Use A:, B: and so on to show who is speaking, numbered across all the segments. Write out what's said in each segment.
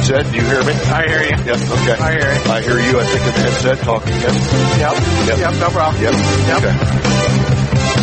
A: headset. Do you hear me?
B: I hear you.
A: Yep, okay.
B: I hear you.
A: I hear you, I think, in the headset talking, yes?
B: Yep, no problem.
A: Yep.
B: Yep.
A: Okay.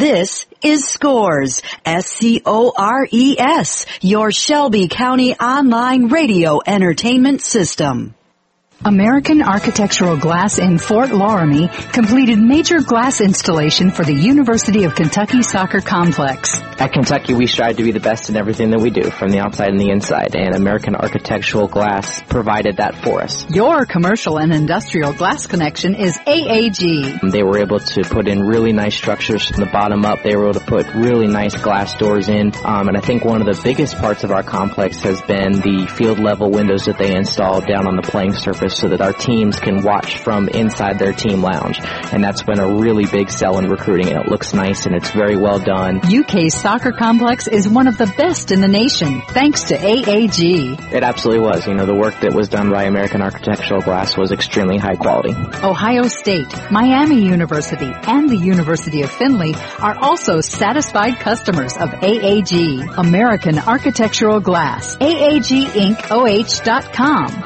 B: This is Scores, SCORES, your Shelby County online radio entertainment system.
C: American Architectural Glass in Fort Loramie completed major glass installation for the University of Kentucky Soccer Complex.
D: At Kentucky, we strive to be the best in everything that we do, from the outside and the inside, and American Architectural Glass provided that for us.
C: Your commercial and industrial glass connection is AAG.
D: They were able to put in really nice structures from the bottom up. They were able to put really nice glass doors in, and I think one of the biggest parts of our complex has been the field-level windows that they installed down on the playing surface, so that our teams can watch from inside their team lounge. And that's been a really big sell in recruiting. It looks nice and it's very well done.
C: UK's soccer complex is one of the best in the nation, thanks to AAG.
D: It absolutely was. You know, the work that was done by American Architectural Glass was extremely high quality.
C: Ohio State, Miami University, and the University of Findlay are also satisfied customers of AAG, American Architectural Glass. AAGIncOH.com.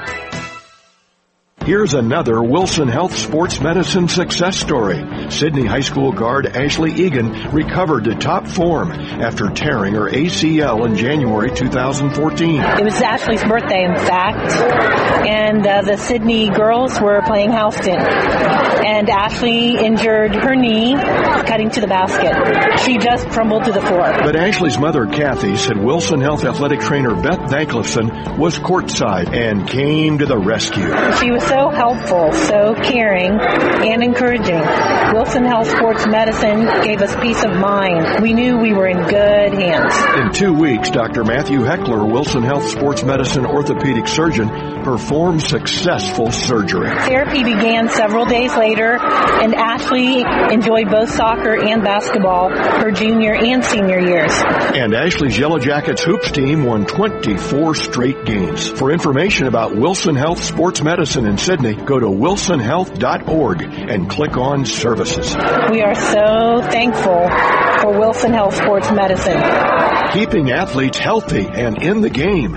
A: Here's another Wilson Health Sports Medicine success story. Sydney High School guard Ashley Egan recovered to top form after tearing her ACL in January 2014.
E: It was Ashley's birthday, in fact, and the Sydney girls were playing Houston. And Ashley injured her knee cutting to the basket. She just crumbled to the floor.
A: But Ashley's mother, Kathy, said Wilson Health athletic trainer Beth Vanklifson was courtside and came to the rescue.
E: She was so helpful, so caring, and encouraging. Wilson Health Sports Medicine gave us peace of mind. We knew we were in good hands.
A: In 2 weeks, Dr. Matthew Heckler, Wilson Health Sports Medicine orthopedic surgeon, performed successful surgery.
E: Therapy began several days later, and Ashley enjoyed both soccer and basketball her junior and senior years.
A: And Ashley's Yellow Jackets hoops team won 24 straight games. For information about Wilson Health Sports Medicine in Sydney, go to wilsonhealth.org and click on Services.
E: We are so thankful for Wilson Health Sports Medicine.
A: Keeping athletes healthy and in the game.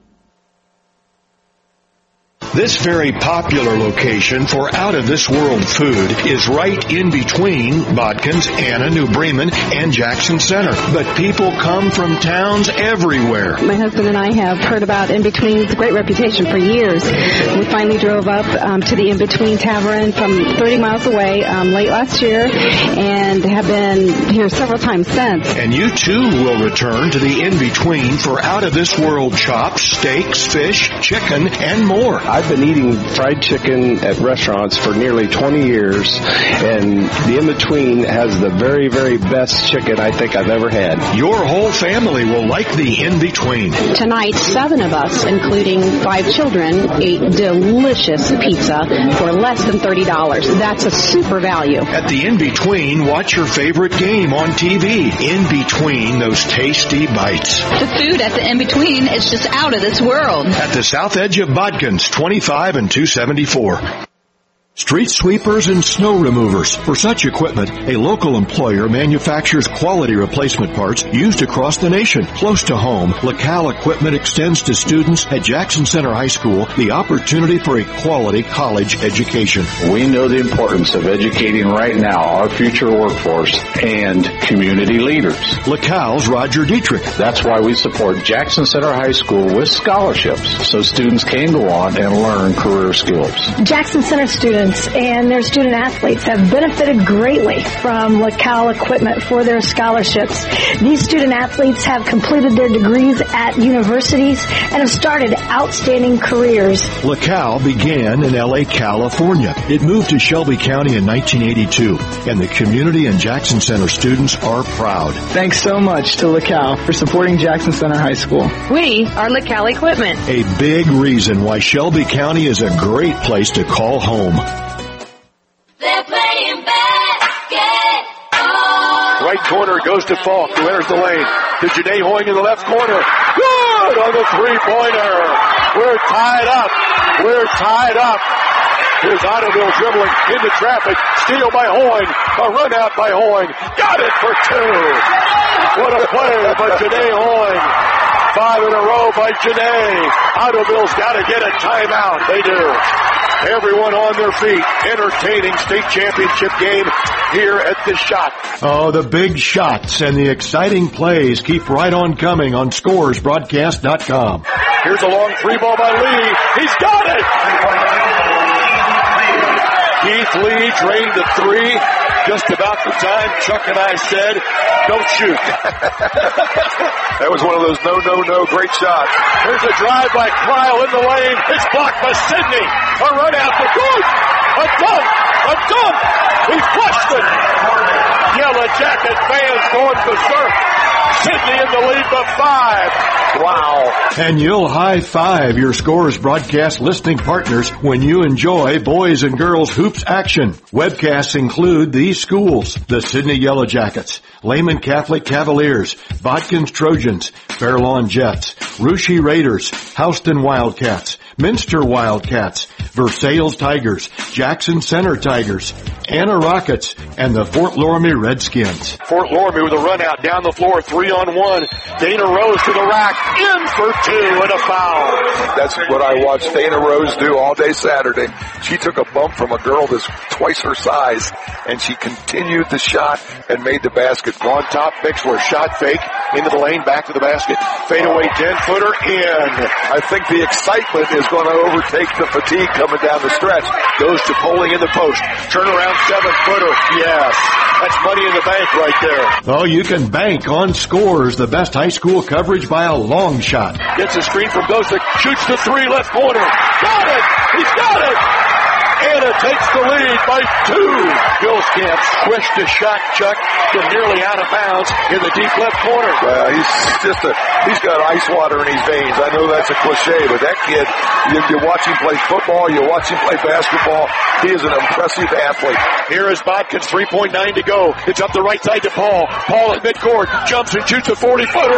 A: This very popular location for out-of-this-world food is right in between Bodkins, Anna, New Bremen, and Jackson Center. But people come from towns everywhere.
F: My husband and I have heard about In Between. It's a great reputation for years. We finally drove up to the In Between Tavern from 30 miles away late last year and have been here several times since.
A: And you, too, will return to the In Between for out-of-this-world chops, steaks, fish, chicken, and more.
G: I've been eating fried chicken at restaurants for nearly 20 years, and the In-Between has the very, very best chicken I think I've ever had.
A: Your whole family will like the In-Between.
F: Tonight, 7 of us, including 5 children, ate delicious pizza for less than $30. That's a super value.
A: At the In-Between, watch your favorite game on TV. In between those tasty bites.
H: The food at the In-Between is just out of this world.
A: At the south edge of Bodkins, 25 and 274. Street sweepers and snow removers. For such equipment, a local employer manufactures quality replacement parts used across the nation. Close to home, LaCal Equipment extends to students at Jackson Center High School the opportunity for a quality college education.
I: We know the importance of educating right now our future workforce and community leaders.
A: LaCal's Roger Dietrich.
I: That's why we support Jackson Center High School with scholarships so students can go on and learn career skills.
J: Jackson Center students and their student athletes have benefited greatly from LaCal Equipment for their scholarships. These student athletes have completed their degrees at universities and have started outstanding careers.
A: LaCal began in L.A., California. It moved to Shelby County in 1982, and the community and Jackson Center students are proud.
K: Thanks so much to LaCal for supporting Jackson Center High School.
L: We are LaCal Equipment.
A: A big reason why Shelby County is a great place to call home.
M: They're playing basketball.
A: Right corner goes to Falk, who enters the lane. To Janae Hoying in the left corner. Good on the three-pointer. We're tied up. Here's Ottoville dribbling into traffic. Steal by Hoying. A run out by Hoying. Got it for 2. What a play by Janae Hoying. 5 in a row by Janae. Ottoville's got to get a timeout. They do. Everyone on their feet. Entertaining state championship game here at the Shot. Oh, the big shots and the exciting plays keep right on coming on ScoresBroadcast.com. Here's a long free ball by Lee. He's got it! Keith Lee drained the three just about the time Chuck and I said, don't shoot. That was one of those no, great shots. There's a drive by Kyle in the lane. It's blocked by Sidney. A run after good. A dunk. He flushed it. Yellow Jacket fans going berserk. Sidney in the lead by 5. Wow. And you'll high-five your Scores broadcast listening partners when you enjoy boys and girls hoops action. Webcasts include these schools: the Sidney Yellow Jackets, Lehman Catholic Cavaliers, Bodkins Trojans, Fairlawn Jets, Russia Raiders, Houston Wildcats, Minster Wildcats, Versailles Tigers, Jackson Center Tigers, Anna Rockets, and the Fort Loramie Redskins. Fort Loramie with a run out down the floor, 3-on-1. Dana Rose to the rack, in for 2 and a foul.
N: That's what I watched Dana Rose do all day Saturday. She took a bump from a girl that's twice her size, and she continued the shot and made the basket.
A: On top, Bixler, shot fake, into the lane, back to the basket. Fadeaway 10-footer, in.
N: I think the excitement is going to overtake the fatigue coming down the stretch.
A: Goes to Poling in the post. Turnaround 7-footer, yes. That's money in the bank right there. Oh, you can bank on Scores, the best high school coverage by a long shot. Gets a screen from Dosick, shoots the 3, left corner. Got it! He's got it! Anna takes the lead by 2. Gilskamp squished a shot, Chuck, to nearly out of bounds in the deep left corner.
N: He's got ice water in his veins. I know that's a cliche, but that kid, you watch him play football, you watch him play basketball. He is an impressive athlete.
A: Here is Bodkins, 3.9 to go. It's up the right side to Paul. Paul at midcourt, jumps and shoots a 40-footer.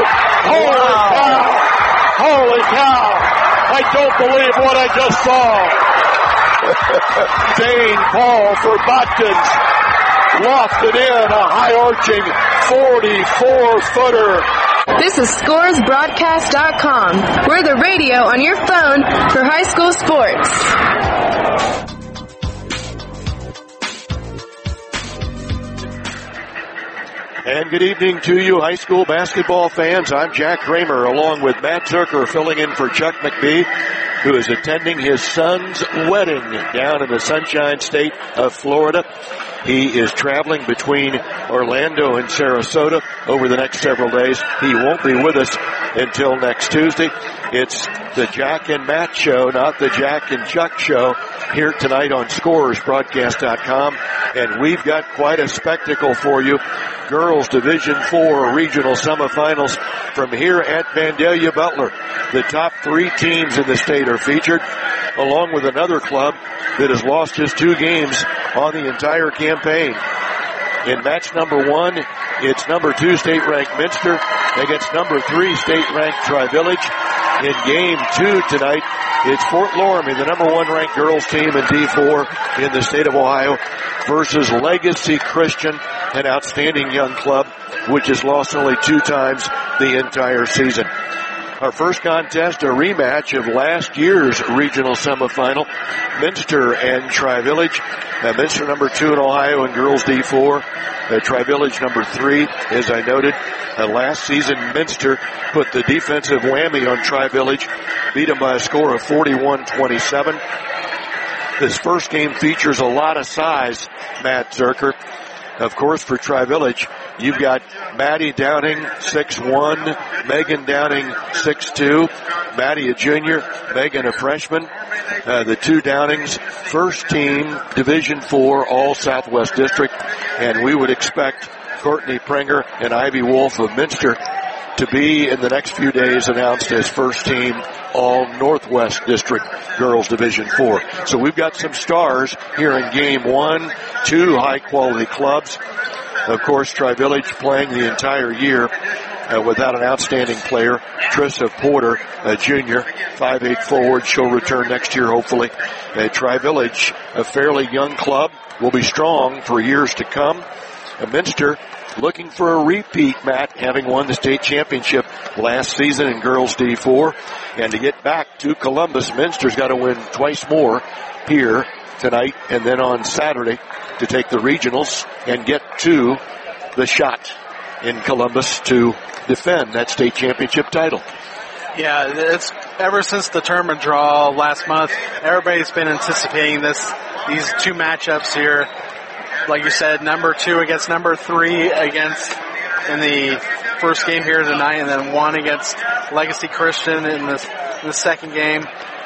A: Holy cow! I don't believe what I just saw. Dane Paul for Bodkins. Lofted in a high-arching 44-footer.
L: This is ScoresBroadcast.com. We're the radio on your phone for high school sports.
A: And good evening to you, high school basketball fans. I'm Jack Kramer, along with Matt Zucker, filling in for Chuck McBee, who is attending his son's wedding down in the Sunshine State of Florida. He is traveling between Orlando and Sarasota over the next several days. He won't be with us until next Tuesday. It's the Jack and Matt show, not the Jack and Chuck show, here tonight on ScoresBroadcast.com. And we've got quite a spectacle for you. Girls Division IV regional semifinals from here at Vandalia Butler. The top 3 teams in the state are featured, along with another club that has lost just 2 games on the entire campaign. In match number 1, it's number 2 state-ranked Minster against number 3 state-ranked Tri-Village. In game 2 tonight, it's Fort Loramie, the number 1 ranked girls team in D4 in the state of Ohio, versus Legacy Christian, an outstanding young club which has lost only 2 times the entire season. Our first contest, a rematch of last year's regional semifinal, Minster and Tri-Village. Minster number 2 in Ohio in girls D4. Tri-Village number 3, as I noted. Last season, Minster put the defensive whammy on Tri-Village, beat them by a score of 41-27. This first game features a lot of size, Matt Zucker. Of course, for Tri-Village, you've got Maddie Downing, 6'1", Megan Downing, 6'2", Maddie a junior, Megan a freshman. The 2 Downings, first team, Division IV, all Southwest District, and we would expect Courtney Prenger and Ivy Wolf of Minster to be in the next few days announced as first team all Northwest District Girls Division IV. So we've got some stars here in game 1, 2 high quality clubs. Of course, Tri-Village playing the entire year without an outstanding player, Trissa Porter, a junior, 5'8" forward. She'll return next year, hopefully. Tri-Village, a fairly young club, will be strong for years to come. Minster, looking for a repeat, Matt, having won the state championship last season in girls D4. And to get back to Columbus, Minster's got to win twice more here tonight and then on Saturday to take the regionals and get to the shot in Columbus to defend that state championship title.
O: Yeah, it's ever since the tournament draw last month, everybody's been anticipating these two matchups here. Like you said, number 2 against number 3 against in the first game here tonight, and then 1 against Legacy Christian in the second game.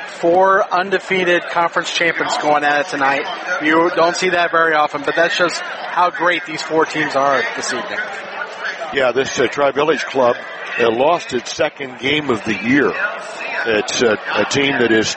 O: 4 undefeated conference champions going at it tonight. You don't see that very often, but that shows how great these 4 teams are this evening.
A: Yeah, this Tri-Village club lost its second game of the year. It's a team that is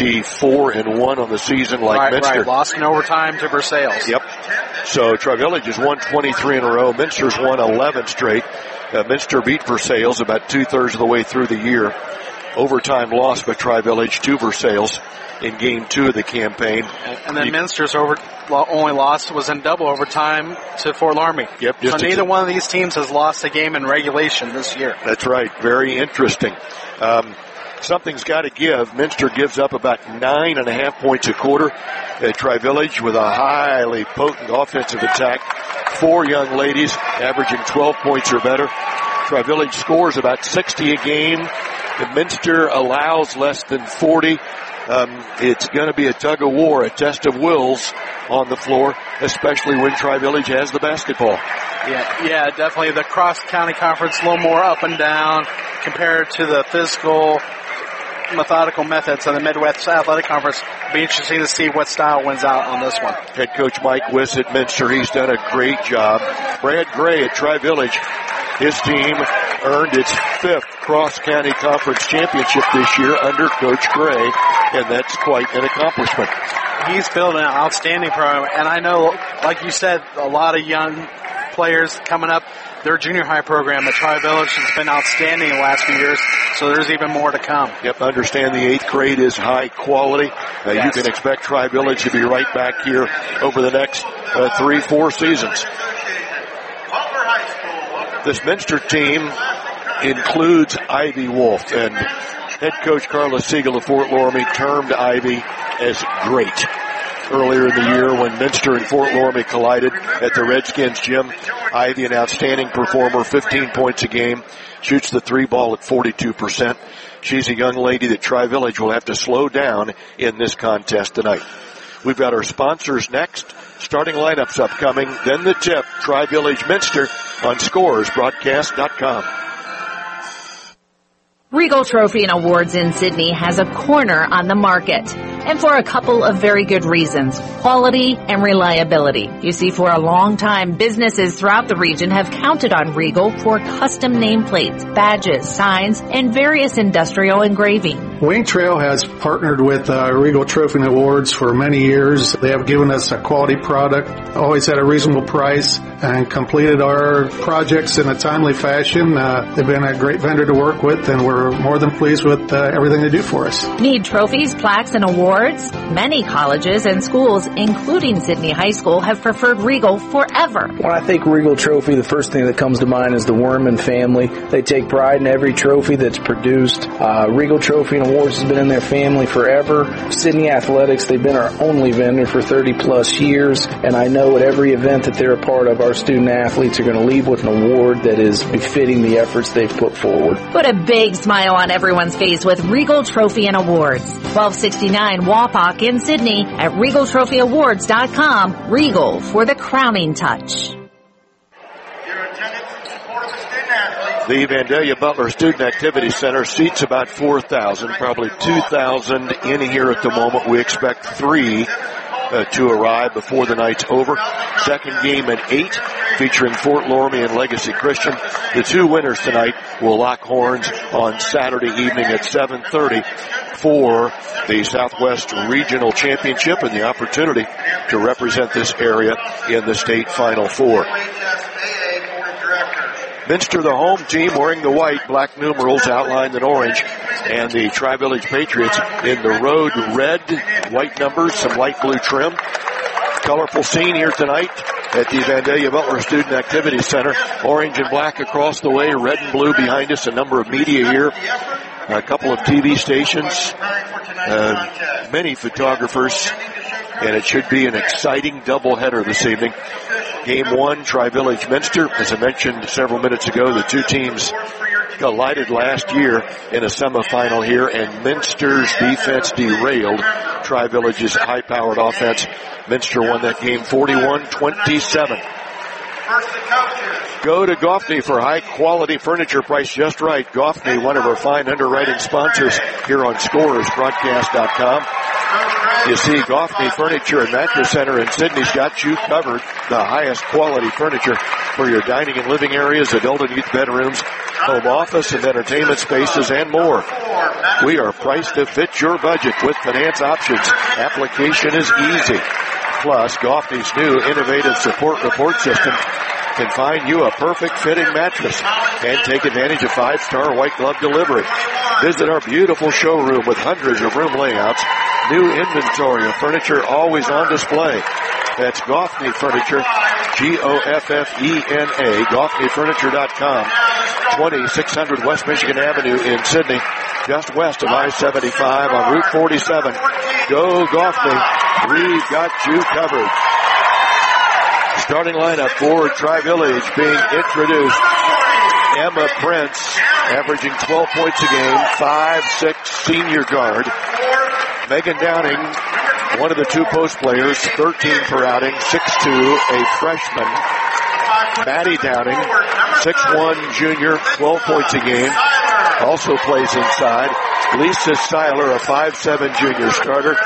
A: 24-1 on the season, like Minster.
O: Right, lost in overtime to Versailles.
A: Yep. So Tri-Village has won 23 in a row. Minster's won 11 straight. Minster beat Versailles about 2/3 of the way through the year. Overtime loss by Tri-Village to Versailles in game 2 of the campaign.
O: And then Minster's only loss was in double overtime to Fort Loramie.
A: Yep.
O: So neither one of these teams has lost a game in regulation this year.
A: That's right. Very interesting. Something's got to give. Minster gives up about 9.5 points a quarter. Tri-Village with a highly potent offensive attack. 4 young ladies averaging 12 points or better. Tri-Village scores about 60 a game. Minster allows less than 40. It's going to be a tug of war, a test of wills on the floor, especially when Tri-Village has the basketball.
O: Yeah, definitely. The cross-county conference a little more up and down compared to the physical, methodical methods of the Midwest Athletic Conference. It'll be interesting to see what style wins out on this one.
A: Head coach Mike Wiss at Minster, he's done a great job. Brad Gray at Tri-Village, his team earned its 5th cross-county conference championship this year under Coach Gray, and that's quite an accomplishment.
O: He's building an outstanding program, and I know, like you said, a lot of young players coming up. Their junior high program at Tri-Village has been outstanding in the last few years, so there's even more to come.
A: Yep, understand the 8th grade is high quality. Yes. You can expect Tri-Village to be right back here over the next 3-4 seasons. This Minster team includes Ivy Wolf, and head coach Carlos Siegel of Fort Loramie termed Ivy as great. Earlier in the year when Minster and Fort Loramie collided at the Redskins gym, Ivy, an outstanding performer, 15 points a game, shoots the 3 ball at 42%. She's a young lady that Tri-Village will have to slow down in this contest tonight. We've got our sponsors next. Starting lineups upcoming, then the tip, Tri-Village Minster on scoresbroadcast.com.
P: Regal Trophy and Awards in Sydney has a corner on the market, and for a couple of very good reasons: quality and reliability. You see, for a long time, businesses throughout the region have counted on Regal for custom nameplates, badges, signs, and various industrial engraving.
Q: Wing Trail has partnered with Regal Trophy and Awards for many years. They have given us a quality product, always at a reasonable price, and completed our projects in a timely fashion. They've been a great vendor to work with, and we're more than pleased with everything they do for us.
P: Need trophies, plaques, and awards? Many colleges and schools, including Sydney High School, have preferred Regal forever.
R: When I think Regal Trophy, the first thing that comes to mind is the Worman family. They take pride in every trophy that's produced. Regal Trophy and Awards has been in their family forever. Sydney Athletics, they've been our only vendor for 30-plus years, and I know at every event that they're a part of, our student athletes are going to leave with an award that is befitting the efforts they've put forward.
P: Put a big smile on everyone's face with Regal Trophy and Awards. 1269 Wapak in Sydney at RegalTrophyAwards.com. Regal for the crowning touch.
A: The Vandalia Butler Student Activity Center seats about 4,000, probably 2,000 in here at the moment. We expect 3 to arrive before the night's over. Second game at 8, featuring Fort Loramie and Legacy Christian. The 2 winners tonight will lock horns on Saturday evening at 7:30 for the Southwest Regional Championship and the opportunity to represent this area in the state Final Four. Minster, the home team, wearing the white, black numerals outlined in orange, and the Tri-Village Patriots in the road red, white numbers, some light blue trim. Colorful scene here tonight. at the Vandalia Butler Student Activity Center. Orange and black across the way, red and blue behind us, a number of media here, a couple of TV stations, many photographers, and it should be an exciting doubleheader this evening. Game 1, Tri-Village Minster. As I mentioned several minutes ago, the two teams collided last year in a semifinal here, and Minster's defense derailed Tri-Village's high-powered offense. Minster won that game 41-27. Go to Goffney for high-quality furniture priced just right. Goffney, one of our fine underwriting sponsors here on ScorersBroadcast.com. You see, Goffney Furniture and Mattress Center in Sydney's got you covered. The highest quality furniture for your dining and living areas, adult and youth bedrooms, home office and entertainment spaces, and more. We are priced to fit your budget with finance options. Application is easy. Plus, Goffney's new innovative support report system can find you a perfect fitting mattress and take advantage of 5-star white glove delivery. Visit our beautiful showroom with hundreds of room layouts, new inventory of furniture always on display. That's Goffney Furniture, Goffena, GoffneyFurniture.com, 2600 West Michigan Avenue in Sydney, just west of I-75 on Route 47. Go Goffney, we've got you covered. Starting lineup for Tri-Village being introduced. Emma Prince, averaging 12 points a game, 5'6", senior guard. Megan Downing, one of the two post players, 13 per outing, 6'2", a freshman. Maddie Downing, 6'1", junior, 12 points a game, also plays inside. Lisa Seiler, a 5'7", junior starter,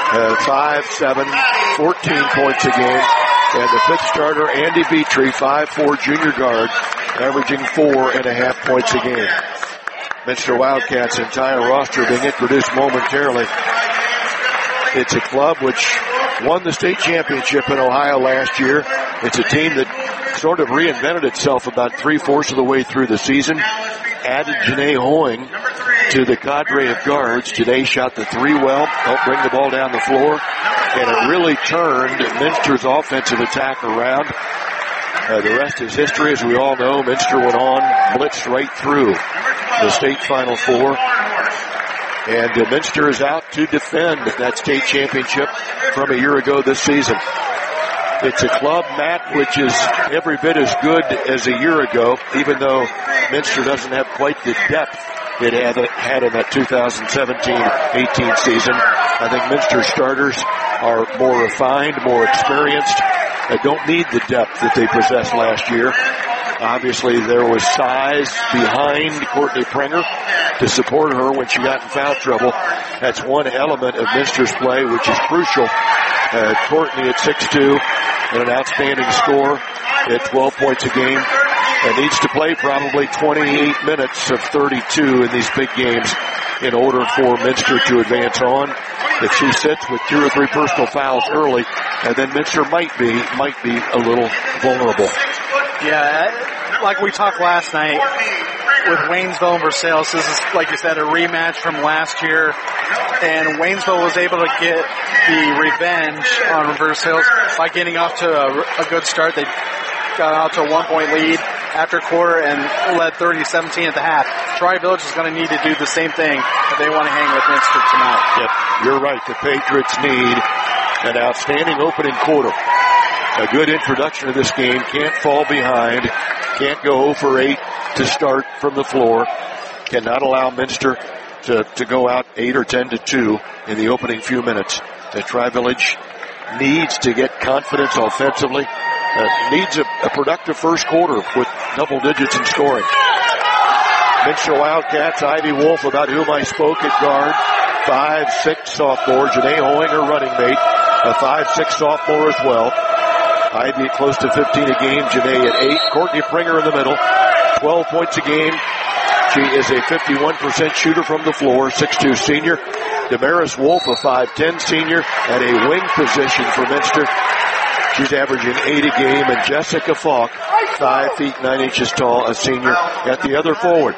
A: 5'7", 14 points a game. And the fifth starter, Andy Beatree, 5'4", junior guard, averaging 4.5 points a game. Minster Wildcats' entire roster being introduced momentarily. It's a club which won the state championship in Ohio last year. It's a team that sort of reinvented itself about 3/4 of the way through the season. Added Janae Hoying to the cadre of guards. Janae shot the three well, helped bring the ball down the floor, and it really turned Minster's offensive attack around. The rest is history, as we all know. Minster went on, blitzed right through the state Final Four. And Minster is out to defend that state championship from a year ago this season. It's a club, Matt, which is every bit as good as a year ago, even though Minster doesn't have quite the depth it had in that 2017-18 season. I think Minster starters are more refined, more experienced. They don't need the depth that they possessed last year. Obviously, there was size behind Courtney Prenger to support her when she got in foul trouble. That's one element of Minster's play, which is crucial. Courtney at 6'2", and an outstanding score at 12 points a game, and needs to play probably 28 minutes of 32 in these big games in order for Minster to advance on. If she sits with 2 or 3 personal fouls early, and then Minster might be a little vulnerable.
O: Yeah, like we talked last night with Waynesville and Versailles, this is, like you said, a rematch from last year, and Waynesville was able to get the revenge on Versailles by getting off to a good start. They got out to a 1-point lead after quarter and led 30-17 at the half. Tri-Village is going to need to do the same thing if they want to hang with Minster tonight.
A: Yep, you're right. The Patriots need an outstanding opening quarter. A good introduction to this game. Can't fall behind. Can't go 0 for 8 to start from the floor. Cannot allow Minster to go out 8 or 10-2 in the opening few minutes. The Tri-Village needs to get confidence offensively. Needs a productive first quarter with double digits in scoring. Minster Wildcats, Ivy Wolf, about whom I spoke at guard. 5'6" sophomore. Janae Hoying, her running mate, a 5'6" sophomore as well. Ivy at close to 15 a game. Janae at 8. Courtney Prenger in the middle. 12 points a game. She is a 51% shooter from the floor. 6'2" senior. Damaris Wolf, a 5'10" senior, at a wing position for Minster. She's averaging 8 a game. And Jessica Falk, 5 feet 9 inches tall, a senior, at the other forward.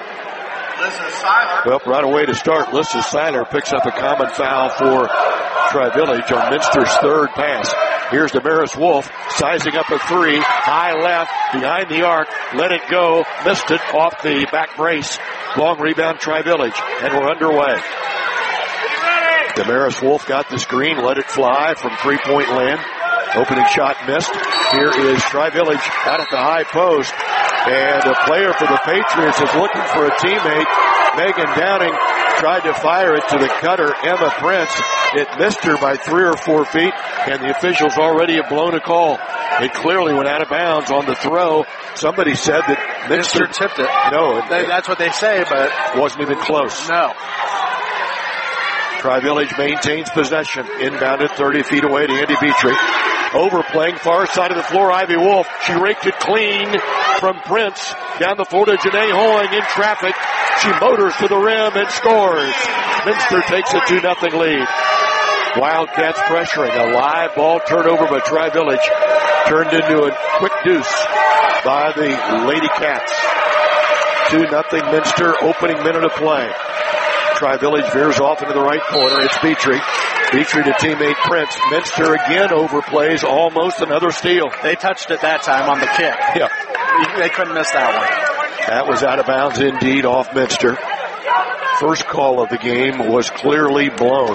A: Well, right away to start, Lissa Seiler picks up a common foul for Tri-Village on Minster's third pass. Here's Damaris Wolf sizing up a three. High left, behind the arc. Let it go. Missed it off the back brace. Long rebound, Tri-Village. And we're underway. Damaris Wolf got the screen, let it fly from three-point land. Opening shot missed. Here is Tri-Village out at the high post. And a player for the Patriots is looking for a teammate. Megan Downing tried to fire it to the cutter, Emma Prince. It missed her by 3 or 4 feet, and the officials already have blown a call. It clearly went out of bounds on the throw. Somebody said that
O: Minster tipped it.
A: No.
O: That's what they say, but
A: wasn't even close.
O: No.
A: Tri-Village maintains possession. Inbounded 30 feet away to Andy Beatrice. Overplaying far side of the floor, Ivy Wolf. She raked it clean from Prince. Down the floor to Janae Hoing in traffic. She motors to the rim and scores. Minster takes a 2-0 lead. Wildcats pressuring. A live ball turnover by Tri-Village. Turned into a quick deuce by the Lady Cats. 2-0 Minster, opening minute of play. Tri-Village veers off into the right corner. It's Beatrice. Beatrice to teammate Prince. Minster again overplays, almost another steal.
O: They touched it that time on the kick.
A: Yeah.
O: They couldn't miss that one.
A: That was out of bounds indeed off Minster. First call of the game was clearly blown.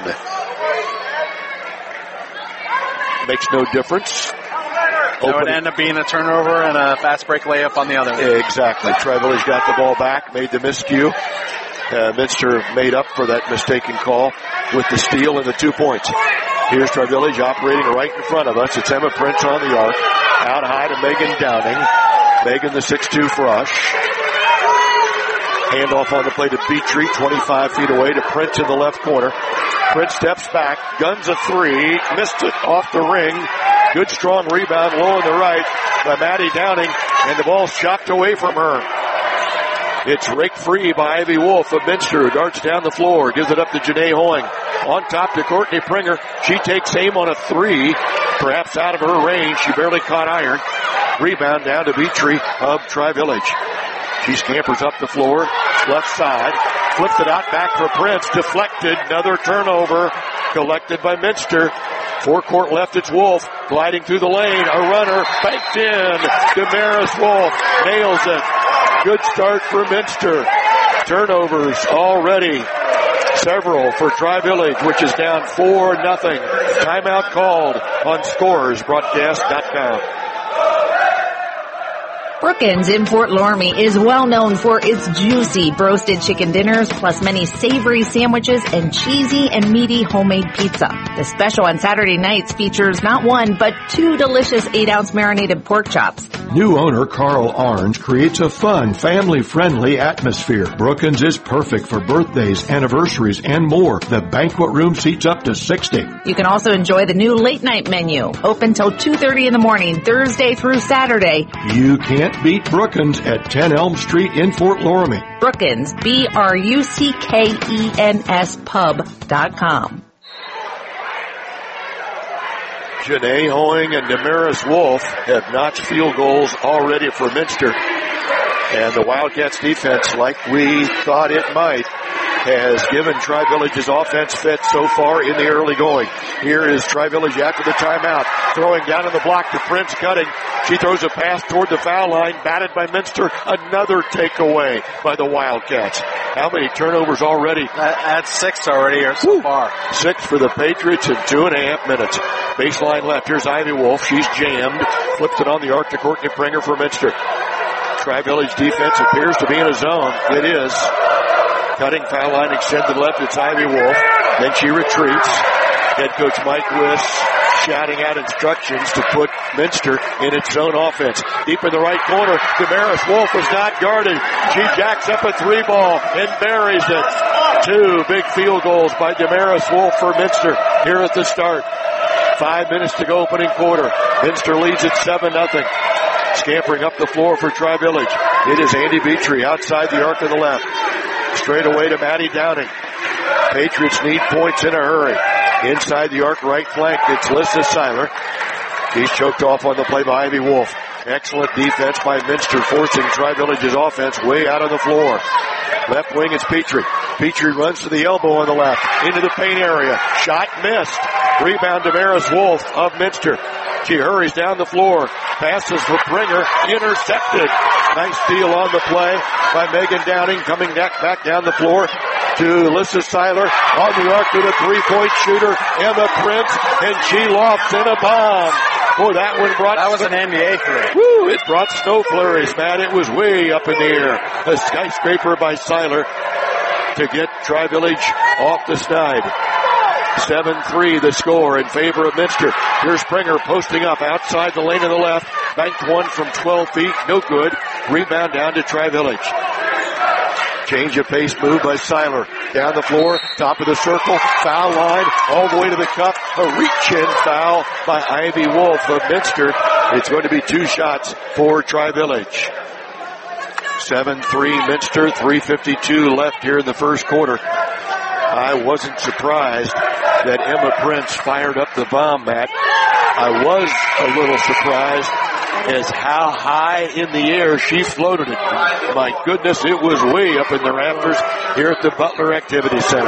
A: Makes no difference.
O: It would end up being a turnover and a fast break layup on the other one.
A: Exactly. Tri-Village got the ball back, made the miscue. Minster made up for that mistaken call with the steal and the 2 points. Here's Tri-Village operating right in front of us. It's Emma Prince on the arc. Out high to Megan Downing. Megan, the 6'2" Frosh. Handoff on the play to Beatrice, 25 feet away to Prince in the left corner. Prince steps back, guns a three, missed it off the ring. Good strong rebound low on the right by Maddie Downing, and the ball shocked away from her. It's raked free by Ivy Wolf of Minster, who darts down the floor, gives it up to Janae Hoing. On top to Courtney Pringer. She takes aim on a three, perhaps out of her range. She barely caught iron. Rebound down to Beatrice of Tri-Village. She scampers up the floor, left side, flips it out back for Prince, deflected, another turnover, collected by Minster. Forecourt left, it's Wolf, gliding through the lane, a runner, banked in, Damaris Wolf, nails it. Good start for Minster. Turnovers already. Several for Tri-Village, which is down 4-0. Timeout called on scoresbroadcast.com.
P: Brookins in Fort Loramie is well known for its juicy roasted chicken dinners, plus many savory sandwiches and cheesy and meaty homemade pizza. The special on Saturday nights features not one, but 2 delicious 8-ounce marinated pork chops.
A: New owner Carl Arns creates a fun, family-friendly atmosphere. Brookins is perfect for birthdays, anniversaries, and more. The banquet room seats up to 60.
P: You can also enjoy the new late-night menu, open till 2:30 in the morning, Thursday through Saturday.
A: You can't beat Brookins at 10 Elm Street in Fort Loramie.
P: Brookins, BRUCKENS pub.com.
A: Janae Hoing and Damaris Wolf have notched field goals already for Minster. And the Wildcats defense, like we thought it might, has given Tri-Village's offense fit so far in the early going. Here is Tri-Village after the timeout, throwing down on the block to Prince, cutting. She throws a pass toward the foul line, batted by Minster. Another takeaway by the Wildcats. How many turnovers already?
O: That's 6 already or so far.
A: 6 for the Patriots in 2.5 minutes. Baseline left. Here's Ivy Wolf. She's jammed. Flips it on the arc to Courtney Pringer for Minster. Tri-Village defense appears to be in a zone. It is. Cutting foul line extended left. It's Ivy Wolf. Then she retreats. Head coach Mike Wiss shouting out instructions to put Minster in its zone offense. Deep in the right corner, Damaris Wolf was not guarded. She jacks up a 3-ball and buries it. 2 big field goals by Damaris Wolf for Minster here at the start. 5 minutes to go, opening quarter. Minster leads at 7-0. Scampering up the floor for Tri-Village. It is Andy Beatrice outside the arc on the left. Straight away to Maddie Downing. Patriots need points in a hurry. Inside the arc right flank, it's Lissa Seiler. He's choked off on the play by Ivy Wolf. Excellent defense by Minster, forcing Tri-Village's offense way out on the floor. Left wing, it's Petrie. Petrie runs to the elbow on the left, into the paint area. Shot missed. Rebound, Damaris Wolf of Minster. She hurries down the floor. Passes for Pringer. Intercepted. Nice steal on the play by Megan Downing. Coming back down the floor to Alyssa Seiler. On the arc to the three-point shooter, Emma Prince. And she lofts in a bomb. Boy, that was an NBA three. Woo, it brought snow flurries, man. It was way up in the air. A skyscraper by Seiler to get Tri-Village off the snide. 7-3 the score in favor of Minster. Here's Springer posting up outside the lane of the left. Banked one from 12 feet. No good. Rebound down to Tri-Village. Change of pace move by Seiler. Down the floor, top of the circle, foul line, all the way to the cup. A reach-in foul by Ivy Wolf of Minster. It's going to be 2 shots for Tri-Village. 7-3 Minster, 3:52 left here in the first quarter. I wasn't surprised that Emma Prince fired up the bomb, Matt. I was a little surprised as how high in the air she floated it. My goodness, it was way up in the rafters here at the Butler Activity Center.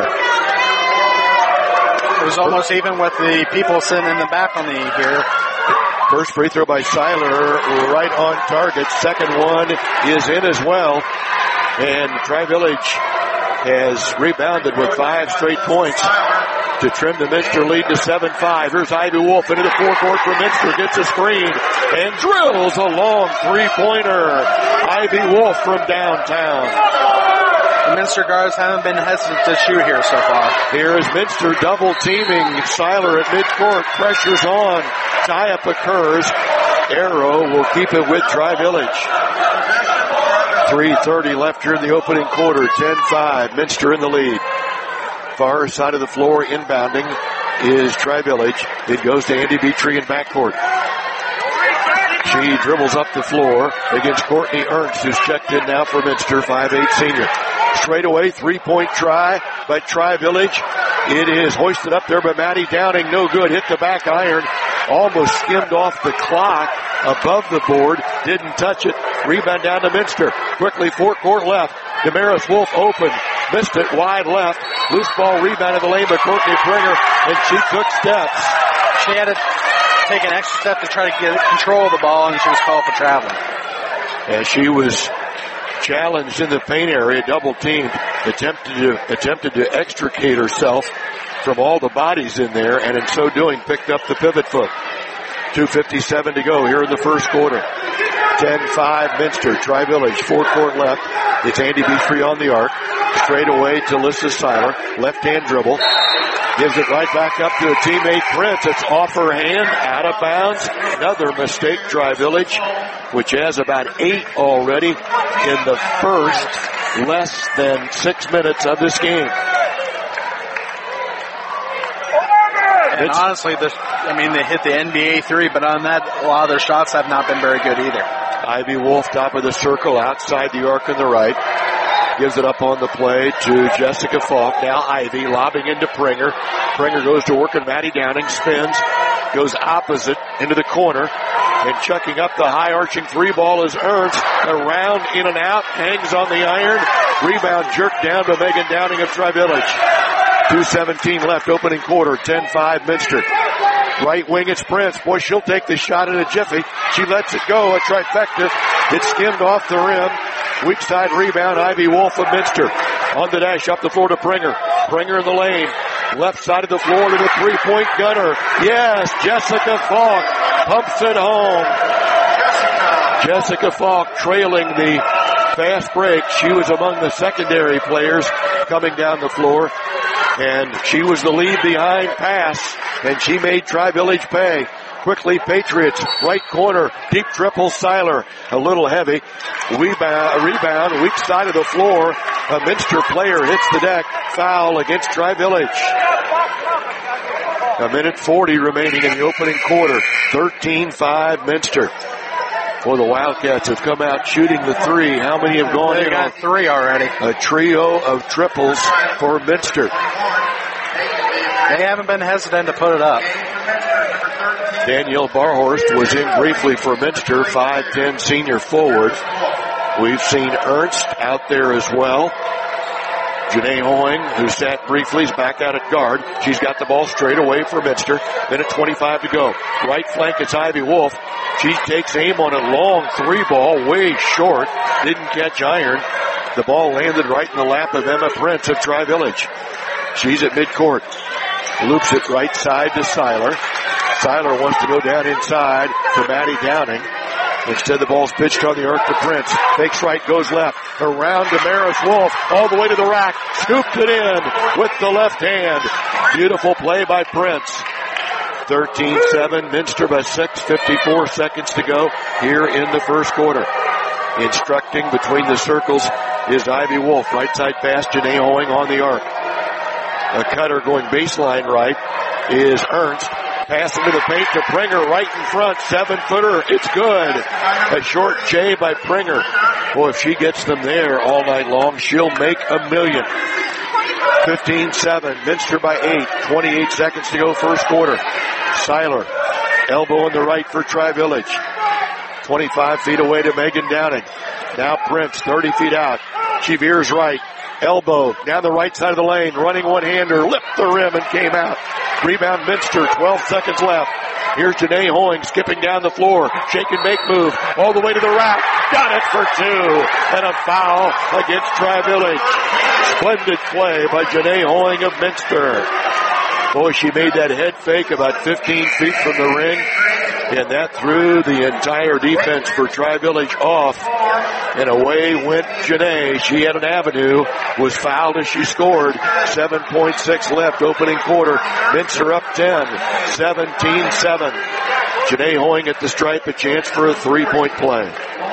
O: It was almost even with the people sitting in the balcony here.
A: First free throw by Seiler, right on target. Second one is in as well. And Tri-Village has rebounded with 5 straight points to trim the Minster lead to 7-5. Here's Ivy Wolf into the forecourt for Minster. Gets a screen and drills a long three-pointer. Ivy Wolf from downtown.
O: The Minster guards haven't been hesitant to shoot here so far.
A: Here is Minster double-teaming Seiler at midcourt. Pressure's on. Tie-up occurs. Arrow will keep it with Tri-Village. 3:30 left here in the opening quarter. 10-5. Minster in the lead. Far side of the floor inbounding is Tri-Village. It goes to Andy Petrie in backcourt. She dribbles up the floor against Courtney Ernst, who's checked in now for Minster, 5'8" senior. Straight away, three-point try by Tri-Village. It is hoisted up there by Maddie Downing. No good. Hit the back iron. Almost skimmed off the clock above the board. Didn't touch it. Rebound down to Minster. Quickly, forecourt left. Damaris Wolf open. Missed it wide left. Loose ball rebound in the lane by Courtney Pringer, and she took steps.
O: She had to take an extra step to try to get control of the ball, and she was called for traveling.
A: And she was challenged in the paint area, double teamed, attempted to extricate herself from all the bodies in there, and in so doing picked up the pivot foot. 2:57 to go here in the first quarter. 10-5 Minster. Tri-Village, forecourt left. It's Andy Petrie on the arc. Straight away to Alyssa Seiler. Left-hand dribble. Gives it right back up to a teammate, Prince. It's off her hand, out of bounds. Another mistake, Tri-Village, which has about 8 already in the first less than 6 minutes of this game.
O: And honestly, they hit the NBA three, but on that, a lot of their shots have not been very good either.
A: Ivy Wolf, top of the circle, outside the arc on the right. Gives it up on the play to Jessica Falk. Now Ivy lobbing into Pringer. Pringer goes to work and Maddie Downing spins. Goes opposite into the corner. And chucking up the high arching three ball is Ernst. Around, in and out. Hangs on the iron. Rebound jerked down by Megan Downing of Tri-Village. 2:17 left, opening quarter. 10-5 Minster. Right wing, it's Prince. Boy, she'll take the shot in a jiffy. She lets it go. A trifecta. It skimmed off the rim. Weak side rebound, Ivy Wolf of Minster. On the dash, up the floor to Pringer. Pringer in the lane. Left side of the floor to the three-point gunner. Yes, Jessica Falk pumps it home. Jessica Falk trailing the fast break. She was among the secondary players coming down the floor. And she was the lead behind pass. And she made Tri-Village pay. Quickly, Patriots, right corner, deep triple, Seiler, a little heavy. Rebound, weak side of the floor. A Minster player hits the deck. Foul against Tri-Village. 1:40 remaining in the opening quarter. 13-5 Minster. Well, the Wildcats have come out shooting the three. How many have gone in?
O: They got 3 already.
A: A trio of triples for Minster.
O: They haven't been hesitant to put it up.
A: Danielle Barhorst was in briefly for Minster, 5'10" senior forward. We've seen Ernst out there as well. Janae Hoing, who sat briefly, is back out at guard. She's got the ball straight away for Minster. Minute 25 to go. Right flank, it's Ivy Wolf. She takes aim on a long three ball, way short. Didn't catch iron. The ball landed right in the lap of Emma Prince of Tri-Village. She's at midcourt. Loops it right side to Seiler. Seiler wants to go down inside to Maddie Downing. Instead, the ball's pitched on the arc to Prince. Fakes right, goes left. Around Damaris Wolf, all the way to the rack. Scooped it in with the left hand. Beautiful play by Prince. 13-7, Minster by 6, 54 seconds to go here in the first quarter. Instructing between the circles is Ivy Wolf. Right side pass, Janae Hoing on the arc. A cutter going baseline right is Ernst. Passing to the paint to Pringer right in front. 7-footer. It's good. A short J by Pringer. Boy, if she gets them there all night long, she'll make $1 million. 15-7. Minster by 8. 28 seconds to go first quarter. Seiler. Elbow in the right for Tri-Village. 25 feet away to Megan Downing. Now Prince, 30 feet out. She veers right. Elbow down the right side of the lane. Running one-hander. Lipped the rim and came out. Rebound Minster. 12 seconds left. Here's Janae Hoing skipping down the floor. Shake and make move. All the way to the rack. Got it for 2. And a foul against Tri-Village. Splendid play by Janae Hoing of Minster. Boy, she made that head fake about 15 feet from the ring. And that threw the entire defense for Tri-Village off. And away went Janae. She had an avenue, was fouled as she scored. 7.6 left, opening quarter. Minster up 10, 17-7. Janae Hoing at the stripe, a chance for a three-point play.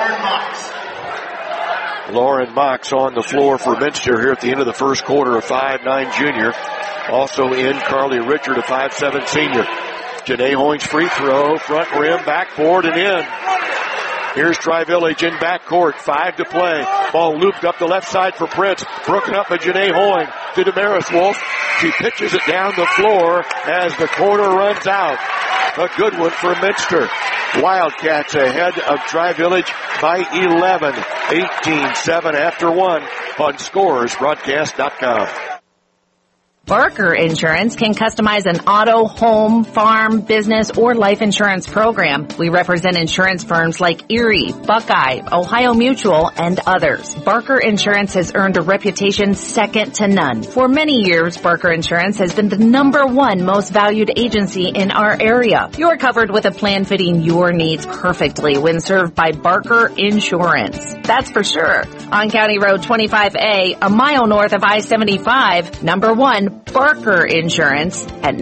A: Lauren Mox on the floor for Minster here at the end of the first quarter, a 5'9 junior. Also in Carly Richard, a 5'7 senior. Janae Hoing's free throw, front rim, backboard, and in. Here's Tri-Village in backcourt, 5 to play. Ball looped up the left side for Prince. Broken up by Janae Hoing to Damaris Wolf. She pitches it down the floor as the quarter runs out. A good one for Minster. Wildcats ahead of Tri-Village by 11. 18-7 after 1 on ScoresBroadcast.com.
P: Barker Insurance can customize an auto, home, farm, business, or life insurance program. We represent insurance firms like Erie, Buckeye, Ohio Mutual, and others. Barker Insurance has earned a reputation second to none. For many years, Barker Insurance has been the #1 most valued agency in our area. You're covered with a plan fitting your needs perfectly when served by Barker Insurance. That's for sure. On County Road 25A, a mile north of I-75, #1, Barker Insurance at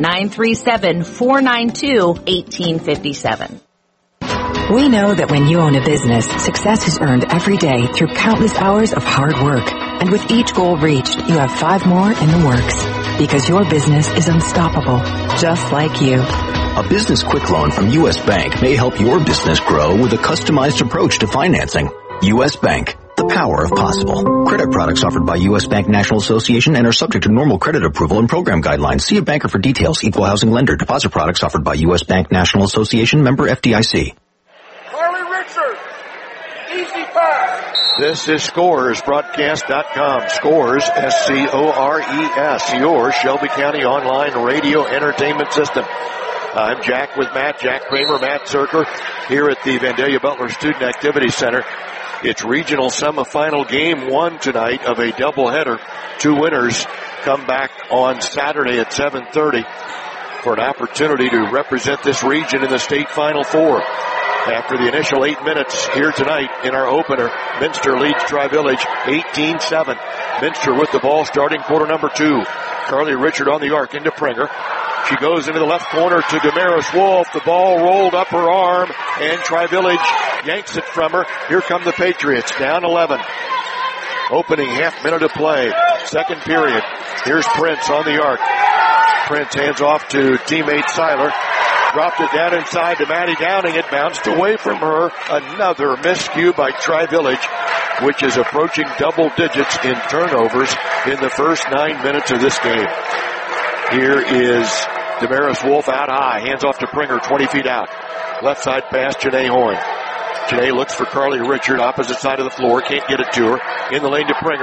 P: 937-492-1857.
S: We know that when you own a business, success is earned every day through countless hours of hard work. And with each goal reached, you have 5 more in the works. Because your business is unstoppable, just like you.
T: A business quick loan from U.S. Bank may help your business grow with a customized approach to financing. U.S. Bank. The power of possible. Credit products offered by U.S. Bank National Association and are subject to normal credit approval and program guidelines. See a banker for details. Equal housing lender. Deposit products offered by U.S. Bank National Association. Member FDIC.
N: Carly Richard. Easy pass.
A: This is ScoresBroadcast.com. Scores, S-C-O-R-E-S. Your Shelby County online radio entertainment system. I'm Jack with Matt. Jack Kramer, Matt Zerker here at the Vandalia Butler Student Activity Center. It's regional semifinal game 1 tonight of a doubleheader. 2 winners come back on Saturday at 7:30 for an opportunity to represent this region in the state Final Four. After the initial 8 minutes here tonight in our opener, Minster leads Tri-Village 18-7. Minster with the ball starting quarter number 2. Carly Richard on the arc into Pringer. She goes into the left corner to Damaris Wolf. The ball rolled up her arm, and Tri-Village yanks it from her. Here come the Patriots, down 11. Opening half minute of play. Second period. Here's Prince on the arc. Prince hands off to teammate Seiler. Dropped it down inside to Maddie Downing. It bounced away from her. Another miscue by Tri-Village, which is approaching double digits in turnovers in the first 9 minutes of this game. Here is Damaris Wolf out high. Hands off to Pringer, 20 feet out. Left side pass, Janae Hoing. Janae looks for Carly Richard, opposite side of the floor. Can't get it to her. In the lane to Pringer.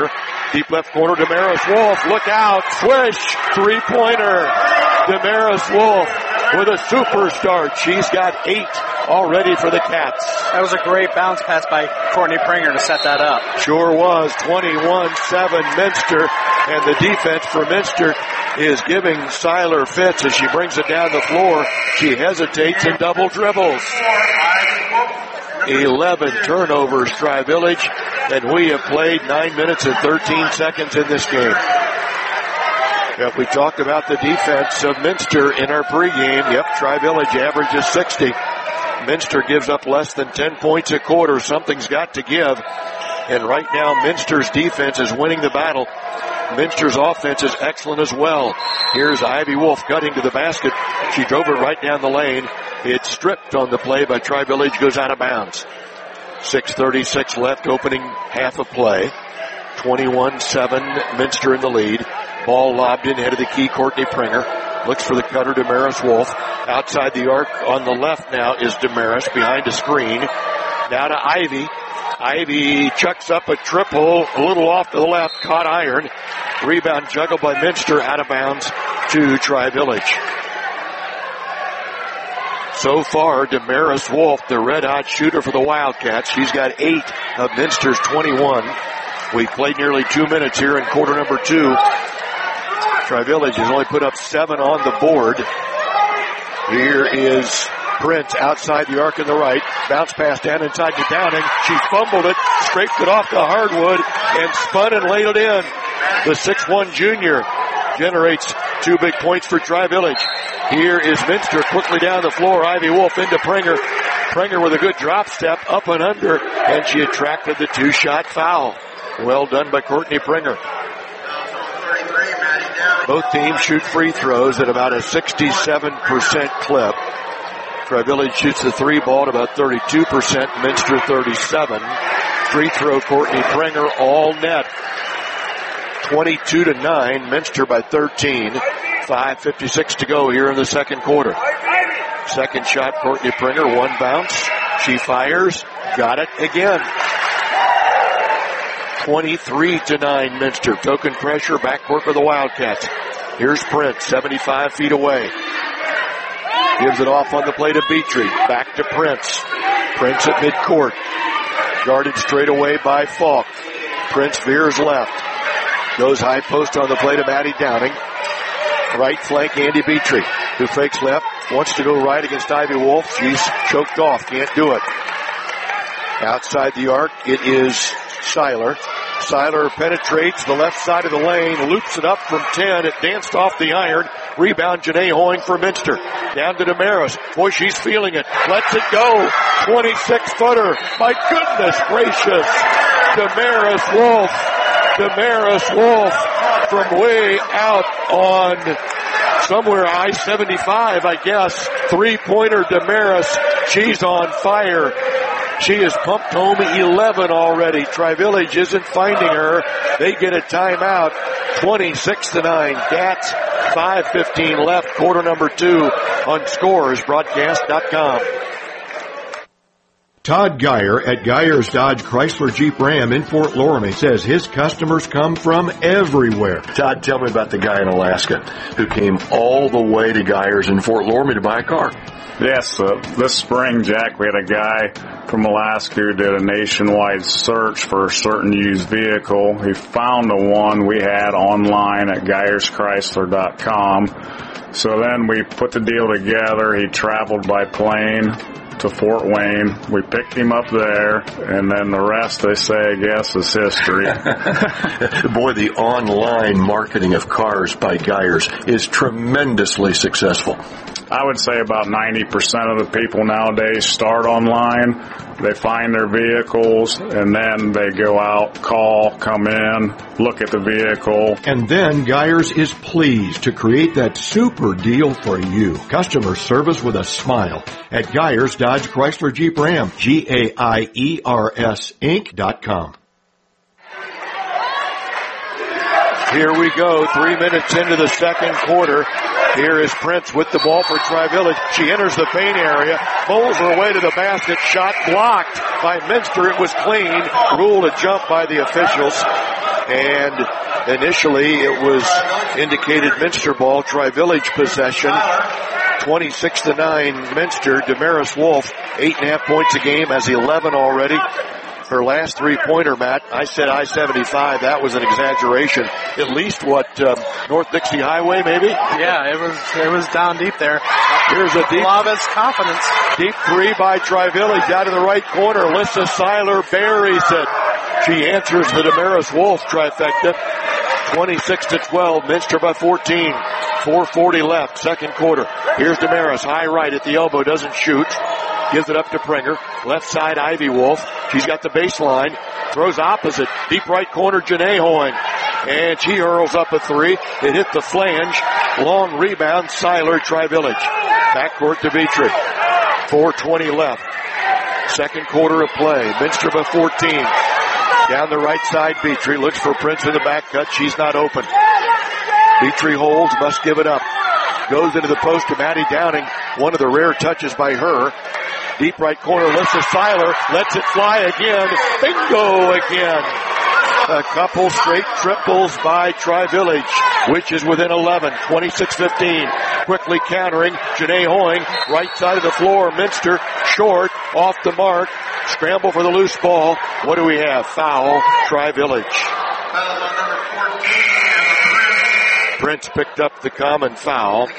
N: Deep left corner, Damaris Wolf. Look out. Swish. Three-pointer. Damaris Wolf with a super start. She's got 8 already for the Cats.
O: That was a great bounce pass by Courtney Pringer to set that up.
N: Sure was. 21-7 Minster. And the defense for Minster is giving Seiler fits as she brings it down the floor. She hesitates and double dribbles. 11 turnovers, Tri-Village, and we have played 9 minutes and 13 seconds in this game. If we talked about the defense of Minster in our pregame, yep, Tri-Village averages 60. Minster gives up less than 10 points a quarter. Something's got to give. And right now, Minster's defense is winning the battle. Minster's offense is excellent as well. Here's Ivy Wolf cutting to the basket. She drove it right down the lane. It's stripped on the play by Tri-Village, goes out of bounds. 6:36 left, opening half of play. 21-7, Minster in the lead. Ball lobbed in, head of the key, Courtney Pringer. Looks for the cutter, Damaris Wolf. Outside the arc on the left now is Damaris behind a screen. Now to Ivy. Ivy chucks up a triple, a little off to the left, caught iron. Rebound juggled by Minster, out of bounds to Tri-Village. So far, Damaris Wolf, the red-hot shooter for the Wildcats. She's got 8 of Minster's 21. We've played nearly 2 minutes here in quarter number 2. Tri-Village has only put up 7 on the board. Here is Prince outside the arc in the right. Bounce pass down inside to Downing. She fumbled it, scraped it off the hardwood, and spun and laid it in. The 6'1 junior generates 2 big points for Tri-Village. Here is Minster quickly down the floor. Ivy Wolf into Pringer. Pringer with a good drop step, up and under, and she attracted the 2-shot foul. Well done by Courtney Pringer. Both teams shoot free throws at about a 67% clip. Tri-Village shoots the 3 ball at about 32%, Minster 37. Free throw, Courtney Pringer, all net. 22-9, Minster by 13. 5:56 to go here in the second quarter. Second shot, Courtney Pringer, 1 bounce. She fires, got it again. 23-9, Minster. Token pressure, backcourt for the Wildcats. Here's Prince, 75 feet away. Gives it off on the play to Beatrice. Back to Prince. Prince at midcourt. Guarded straight away by Falk. Prince veers left. Goes high post on the play to Maddie Downing. Right flank, Andy Beatrice, who fakes left. Wants to go right against Ivy Wolf. She's choked off. Can't do it. Outside the arc, it is Seiler. Seiler penetrates the left side of the lane, loops it up from 10. It danced off the iron. Rebound, Janae Hoying for Minster. Down to Damaris. Boy, she's feeling it. Lets it go. 26-footer. My goodness gracious. Damaris Wolf. Damaris Wolf from way out on somewhere I-75, I guess. 3-pointer Damaris. She's on fire. She has pumped home 11 already. Tri-Village isn't finding her. They get a timeout. 26-9. Cats, 5:15 left. Quarter number 2 on scoresbroadcast.com.
A: Todd Geyer at Geyer's Dodge Chrysler Jeep Ram in Fort Loramie says his customers come from everywhere.
U: Todd, tell me about the guy in Alaska who came all the way to Geyer's in Fort Loramie to buy a car.
V: Yes, this spring, Jack, we had a guy from Alaska who did a nationwide search for a certain used vehicle. He found the one we had online at GeyersChrysler.com. So then we put the deal together. He traveled by plane to Fort Wayne. We picked him up there, and then the rest, they say, I guess, is history.
U: Boy, the online marketing of cars by Geyers is tremendously successful.
V: I would say about 90% of the people nowadays start online. They find their vehicles, and then they go out, call, come in, look at the vehicle.
A: And then Geyers is pleased to create that super deal for you. Customer service with a smile at Geyers Dodge Chrysler Jeep Ram. GAIERS Inc.com.
N: Here we go, 3 minutes into the second quarter. Here is Prince with the ball for Tri-Village. She enters the paint area, bowls her way to the basket, shot blocked by Minster. It was clean, ruled a jump by the officials. And initially it was indicated Minster ball, Tri-Village possession. 26-9 Minster. Damaris Wolf, 8.5 points a game, has 11 already. Her last three-pointer, Matt, I said I-75. That was an exaggeration. At least North Dixie Highway, maybe?
O: Yeah, it was down deep there.
N: Here's a deep
O: Lava's confidence.
N: Deep three by Tri-Village out in the right corner. Alyssa Seiler buries it. She answers the Damaris Wolf trifecta. 26-12, Minster by 14. 4:40 left, second quarter. Here's Damaris, high right at the elbow, doesn't shoot. Gives it up to Pringer. Left side, Ivy Wolf. She's got the baseline. Throws opposite. Deep right corner, Janae Hoying. And she hurls up a three. It hit the flange. Long rebound, Seiler, Tri-Village. Backcourt to Vitry. 4:20 left. Second quarter of play. Minster by 14. Down the right side, Vitry looks for Prince in the back cut. She's not open. Vitry holds, must give it up. Goes into the post to Maddie Downing. One of the rare touches by her. Deep right corner, Alyssa Seiler lets it fly again. Bingo again. A couple straight triples by Tri-Village, which is within 11. 26-15. Quickly countering. Janae Hoying, right side of the floor. Minster, short, off the mark. Scramble for the loose ball. What do we have? Foul, Tri-Village. Prince picked up the common foul.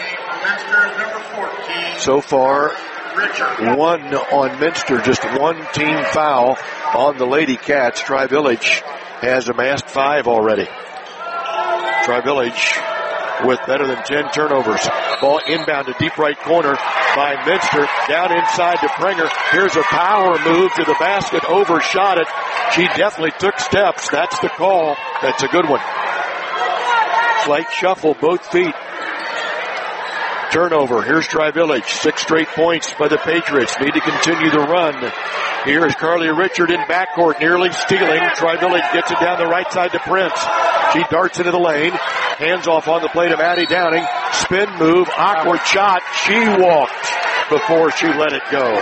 N: So far, one on Minster, just one team foul on the Lady Cats. Tri-Village has amassed 5 already. Tri-Village with better than 10 turnovers. Ball inbound to deep right corner by Minster. Down inside to Pringer. Here's a power move to the basket. Overshot it. She definitely took steps. That's the call. That's a good one. Slight shuffle, both feet. Turnover. Here's Tri-Village. 6 straight points by the Patriots. Need to continue the run. Here is Carly Richard in backcourt, nearly stealing. Tri-Village gets it down the right side to Prince. She darts into the lane. Hands off on the play to Maddie Downing. Spin move. Awkward shot. She walked before she let it go.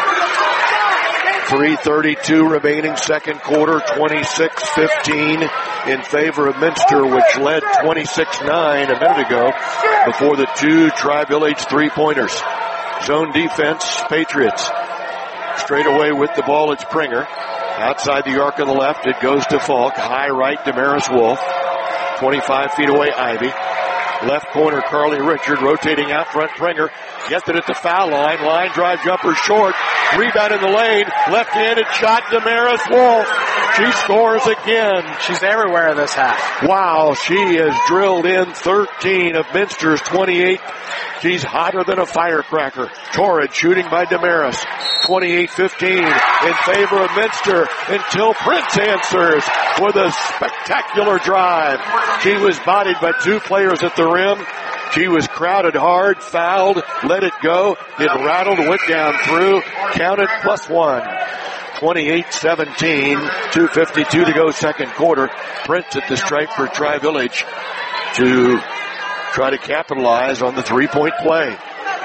N: 3:32 remaining second quarter. 26-15 in favor of Minster, which led 26-9 a minute ago before the 2 Tri-Village three-pointers. Zone defense, Patriots. Straight away with the ball, it's Pringer. Outside the arc on the left, it goes to Falk. High right, Damaris Wolf. 25 feet away, Ivy. Left corner, Carly Richard. Rotating out front, Pringer. Gets it at the foul line. Line drive jumper short. Rebound in the lane. Left-handed shot, Damaris Wolf. She scores again.
O: She's everywhere this half.
N: Wow, she has drilled in 13 of Minster's 28. She's hotter than a firecracker. Torrid shooting by Damaris. 28-15 in favor of Minster until Prince answers with a spectacular drive. She was bodied by 2 players at the rim. She was crowded hard, fouled, let it go. It rattled, went down through, counted +1. 28-17, 2:52 to go second quarter. Prince at the stripe for Tri-Village to try to capitalize on the 3-point play.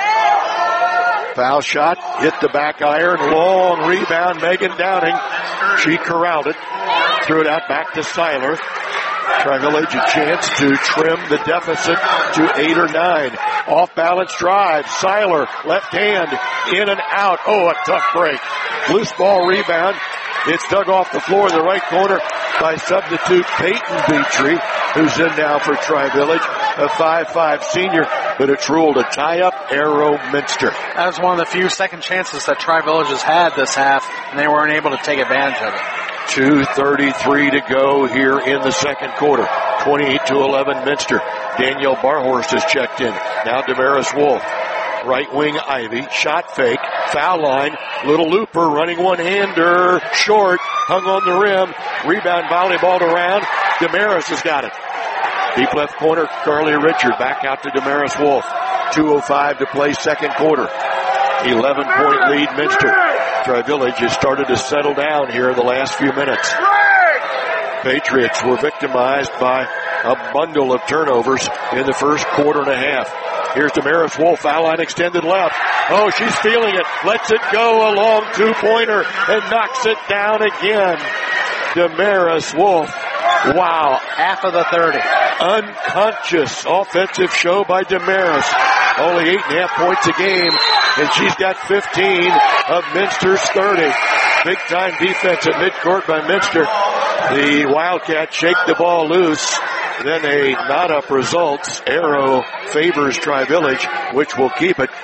N: Foul shot, hit the back iron, long rebound, Megan Downing. She corralled it, threw it out back to Seiler. Tri-Village a chance to trim the deficit to 8 or 9. Off balance drive, Seiler, left hand, in and out. Oh, a tough break. Loose ball rebound. It's dug off the floor in the right corner by substitute Peyton Vitry, who's in now for Tri-Village, a 5'5" senior, but it's ruled a tie-up, Arrow Minster.
O: That was one of the few second chances that Tri-Village has had this half, and they weren't able to take advantage of it.
N: 2:33 to go here in the second quarter. 28-11 Minster. Danielle Barhorst has checked in. Now Damaris Wolf. Right wing Ivy. Shot fake. Foul line. Little looper running one-hander. Short. Hung on the rim. Rebound volleyballed around. Damaris has got it. Deep left corner. Carly Richard back out to Damaris Wolf. 2:05 to play second quarter. 11-point lead Minster. Tri-Village has started to settle down here in the last few minutes. Patriots were victimized by a bundle of turnovers in the first quarter and a half. Here's Damaris Wolf, foul line extended left. Oh, she's feeling it. Lets it go, a long 2-pointer and knocks it down again. Damaris Wolf Wow.
O: Half of the 30.
N: Unconscious offensive show by Damaris. Only 8.5 points a game, and she's got 15 of Minster's 30. Big time defense at midcourt by Minster. The Wildcats shake the ball loose. Then a not up results. Arrow favors Tri-Village, which will keep it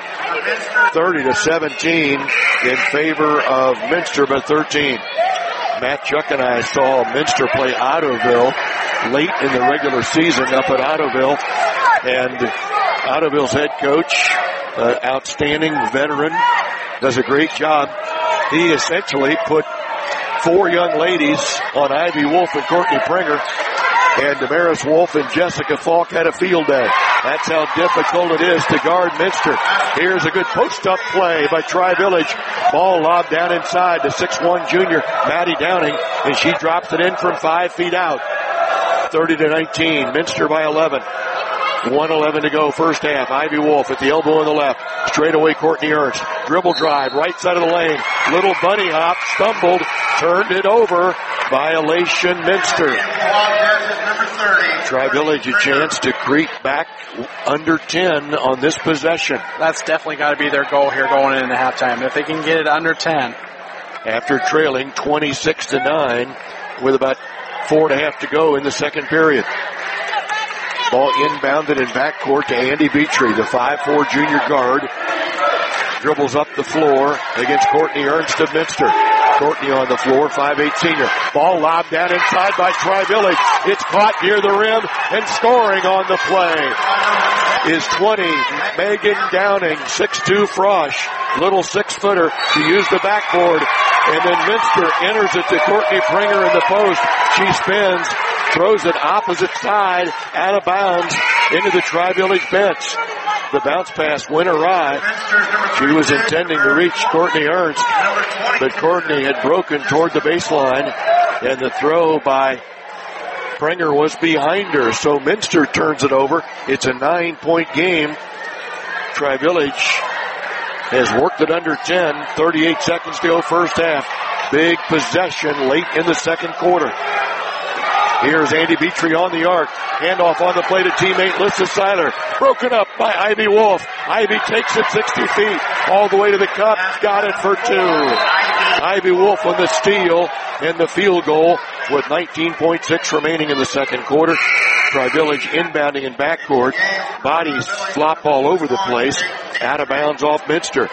N: 30-17 in favor of Minster by 13. Matt Chuck and I saw Minster play Ottoville late in the regular season up at Ottoville, and Ottoville's head coach, outstanding veteran, does a great job. He essentially put 4 young ladies on Ivy Wolf and Courtney Pringer, and Damaris Wolf and Jessica Falk had a field day. That's how difficult it is to guard Minster. Here's a good post-up play by Tri-Village. Ball lobbed down inside to 6'1" junior Maddie Downing, and she drops it in from 5 feet out. 30-19, Minster by 11. 1:11 to go, first half. Ivy Wolf at the elbow on the left. Straight away, Courtney Ernst. Dribble drive, right side of the lane. Little bunny hop, stumbled, turned it over. Violation, Minster. Tri-Village a chance to creep back under 10 on this possession.
O: That's definitely got to be their goal here going into halftime. If they can get it under 10.
N: After trailing 26-9 with about 4.5 to go in the second period. Ball inbounded in backcourt to Andy Beatrey, the 5'4" junior guard. Dribbles up the floor against Courtney Ernst of Minster. Courtney on the floor, 5'8" senior. Ball lobbed down inside by Tri-Village. It's caught near the rim, and scoring on the play is 20. Megan Downing, 6'2" Frosch. Little 6-footer to use the backboard. And then Minster enters it to Courtney Pringer in the post. She spins, throws it opposite side, out of bounds, into the Tri-Village bench. The bounce pass went awry. She was intending to reach Courtney Ernst, but Courtney had broken toward the baseline, and the throw by Pringer was behind her. So Minster turns it over. It's a 9-point game. Tri-Village has worked it under 10. 38 seconds to go, first half. Big possession late in the second quarter. Here's Andy Beatrey on the arc. Handoff on the play to teammate Lissa Seiler. Broken up by Ivy Wolf. Ivy takes it 60 feet all the way to the cup. Got it for 2. Ivy Wolf on the steal and the field goal with 19.6 remaining in the second quarter. Tri-Village inbounding in backcourt. Bodies flop all over the place. Out of bounds off Minster.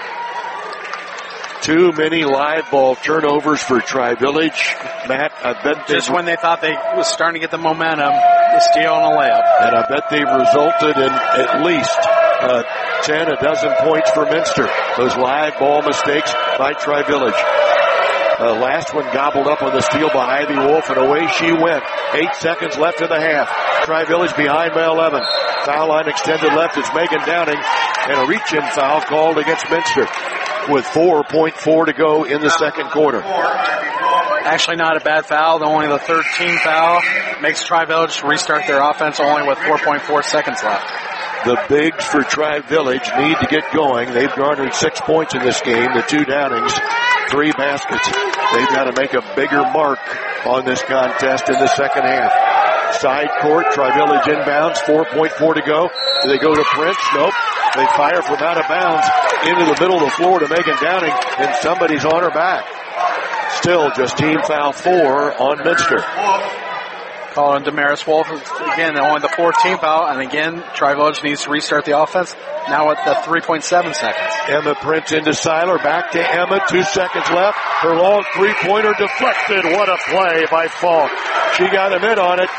N: Too many live ball turnovers for Tri-Village. Matt, I bet
O: just when they thought they was starting to get the momentum, the steal and a layup.
N: And I bet they've resulted in at least 10, a dozen points for Minster. Those live ball mistakes by Tri-Village. Last one gobbled up on the steal by Ivy Wolf, and away she went. 8 seconds left in the half. Tri-Village behind by 11. Foul line extended left. It's Megan Downing, and a reach-in foul called against Minster with 4.4 to go in the second quarter.
O: Actually not a bad foul. Only the 13th foul makes Tri-Village restart their offense only with 4.4 seconds left.
N: The bigs for Tri-Village need to get going. They've garnered 6 points in this game. The 2 Downings, 3 baskets. They've got to make a bigger mark on this contest in the second half. Side court, Tri-Village inbounds, 4.4 to go. Do they go to Prince? Nope. They fire from out of bounds into the middle of the floor to Megan Downing, and somebody's on her back. Still just team foul 4 on Minster.
O: Calling Damaris Wolf, again, only the 14th foul, and again, Tri-Village needs to restart the offense, now at the 3.7 seconds.
N: Emma Prince into Seiler, back to Emma, 2 seconds left. Her long three-pointer deflected. What a play by Falk. She got a mid on it,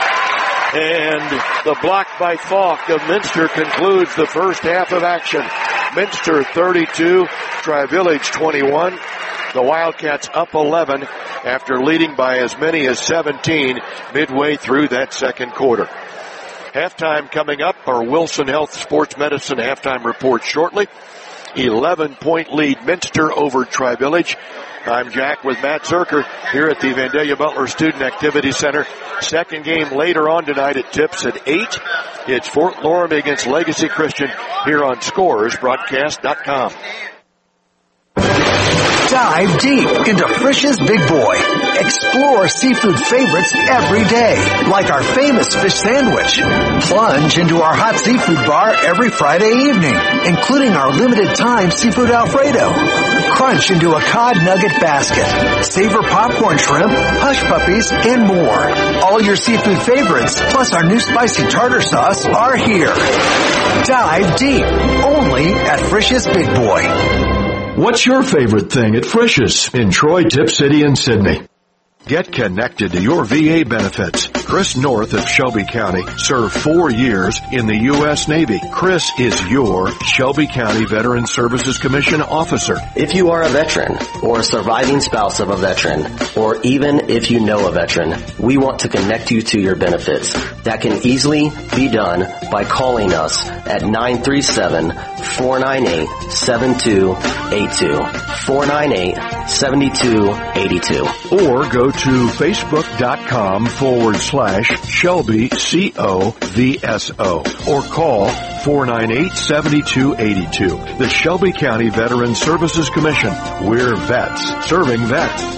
N: and the block by Falk of Minster concludes the first half of action. Minster 32, Tri-Village 21. The Wildcats up 11 after leading by as many as 17 midway through that second quarter. Halftime coming up. Our Wilson Health Sports Medicine halftime report shortly. 11-point lead, Minster over Tri-Village. I'm Jack with Matt Zerker here at the Vandalia Butler Student Activity Center. Second game later on tonight. It tips at 8. It's Fort Loramie against Legacy Christian here on ScoresBroadcast.com.
B: Dive deep into Frisch's Big Boy. Explore seafood favorites every day, like our famous fish sandwich. Plunge into our hot seafood bar every Friday evening, including our limited time seafood Alfredo. Crunch into a cod nugget basket. Savor popcorn shrimp, hush puppies, and more. All your seafood favorites, plus our new spicy tartar sauce, are here. Dive deep, only at Frisch's Big Boy.
A: What's your favorite thing at Frisch's in Troy, Tip City, and Sydney? Get connected to your VA benefits. Chris North of Shelby County served 4 years in the U.S. Navy. Chris is your Shelby County Veteran Services Commission officer.
D: If you are a veteran or a surviving spouse of a veteran, or even if you know a veteran, we want to connect you to your benefits. That can easily be done by calling us at 937-498-7282. 498-7282.
A: Or go to facebook.com/Shelby COVSO or call 498-7282. The Shelby County Veteran Services Commission. We're vets serving vets.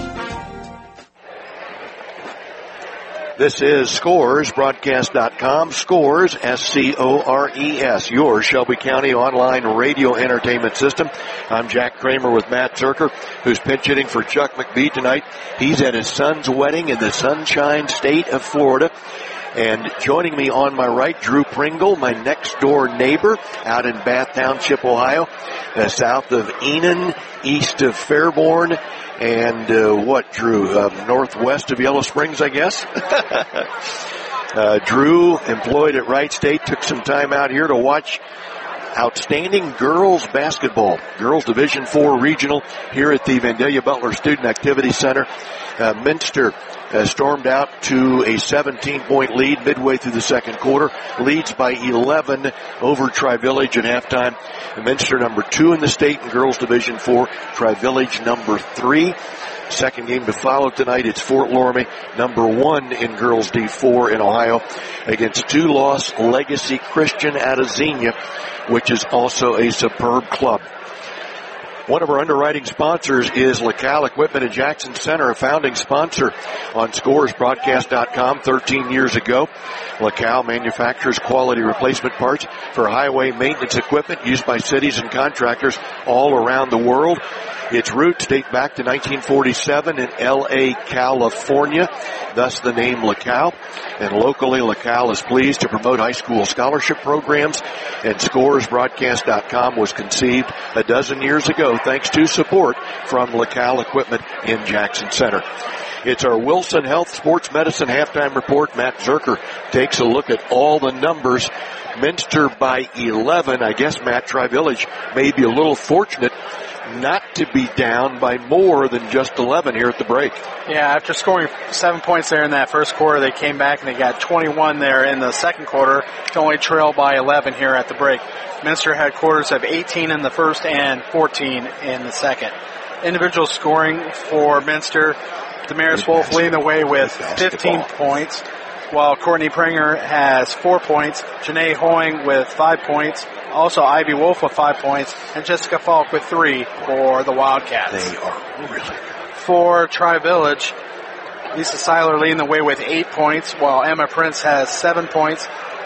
A: This is Scores, broadcast.com, Scores, SCORES, your Shelby County online radio entertainment system. I'm Jack Kramer with Matt Zerker, who's pinch hitting for Chuck McBee tonight. He's at his son's wedding in the Sunshine State of Florida. And joining me on my right, Drew Pringle, my next door neighbor out in Bath Township, Ohio, south of Enon, east of Fairborn, and Drew? Northwest of Yellow Springs, I guess. Drew, employed at Wright State, took some time out here to watch outstanding girls basketball. Girls Division IV Regional here at the Vandalia Butler Student Activity Center. Minster stormed out to a 17-point lead midway through the second quarter. Leads by 11 over Tri-Village at halftime. Minster number 2 in the state in Girls Division IV. Tri-Village number 3. Second game to follow tonight, it's Fort Loramie, number 1 in Girls D4 in Ohio, against 2-loss Legacy Christian out of Xenia, which is also a superb club. One of our underwriting sponsors is LaCal Equipment in Jackson Center, a founding sponsor on ScoresBroadcast.com 13 years ago. LaCal manufactures quality replacement parts for highway maintenance equipment used by cities and contractors all around the world. Its roots date back to 1947 in L.A., California, thus the name LaCal. And locally, LaCal is pleased to promote high school scholarship programs, and ScoresBroadcast.com was conceived a dozen years ago thanks to support from LaCal Equipment in Jackson Center. It's our Wilson Health Sports Medicine Halftime Report. Matt Zerker takes a look at all the numbers. Minster by 11. I guess, Matt, Tri-Village may be a little fortunate not to be down by more than just 11 here at the break.
O: Yeah, after scoring 7 points there in that first quarter, they came back and they got 21 there in the second quarter to only trail by 11 here at the break. Minster had quarters of 18 in the first and 14 in the second. Individual scoring for Minster, Damaris Wolf leading the way with 15 points, while Courtney Pringer has 4 points, Janae Hoying with 5 points, also Ivy Wolf with 5 points, and Jessica Falk with 3 for the Wildcats.
U: They are really good.
O: For Tri-Village, Lisa Seiler leading the way with 8 points, while Emma Prince has 7 points,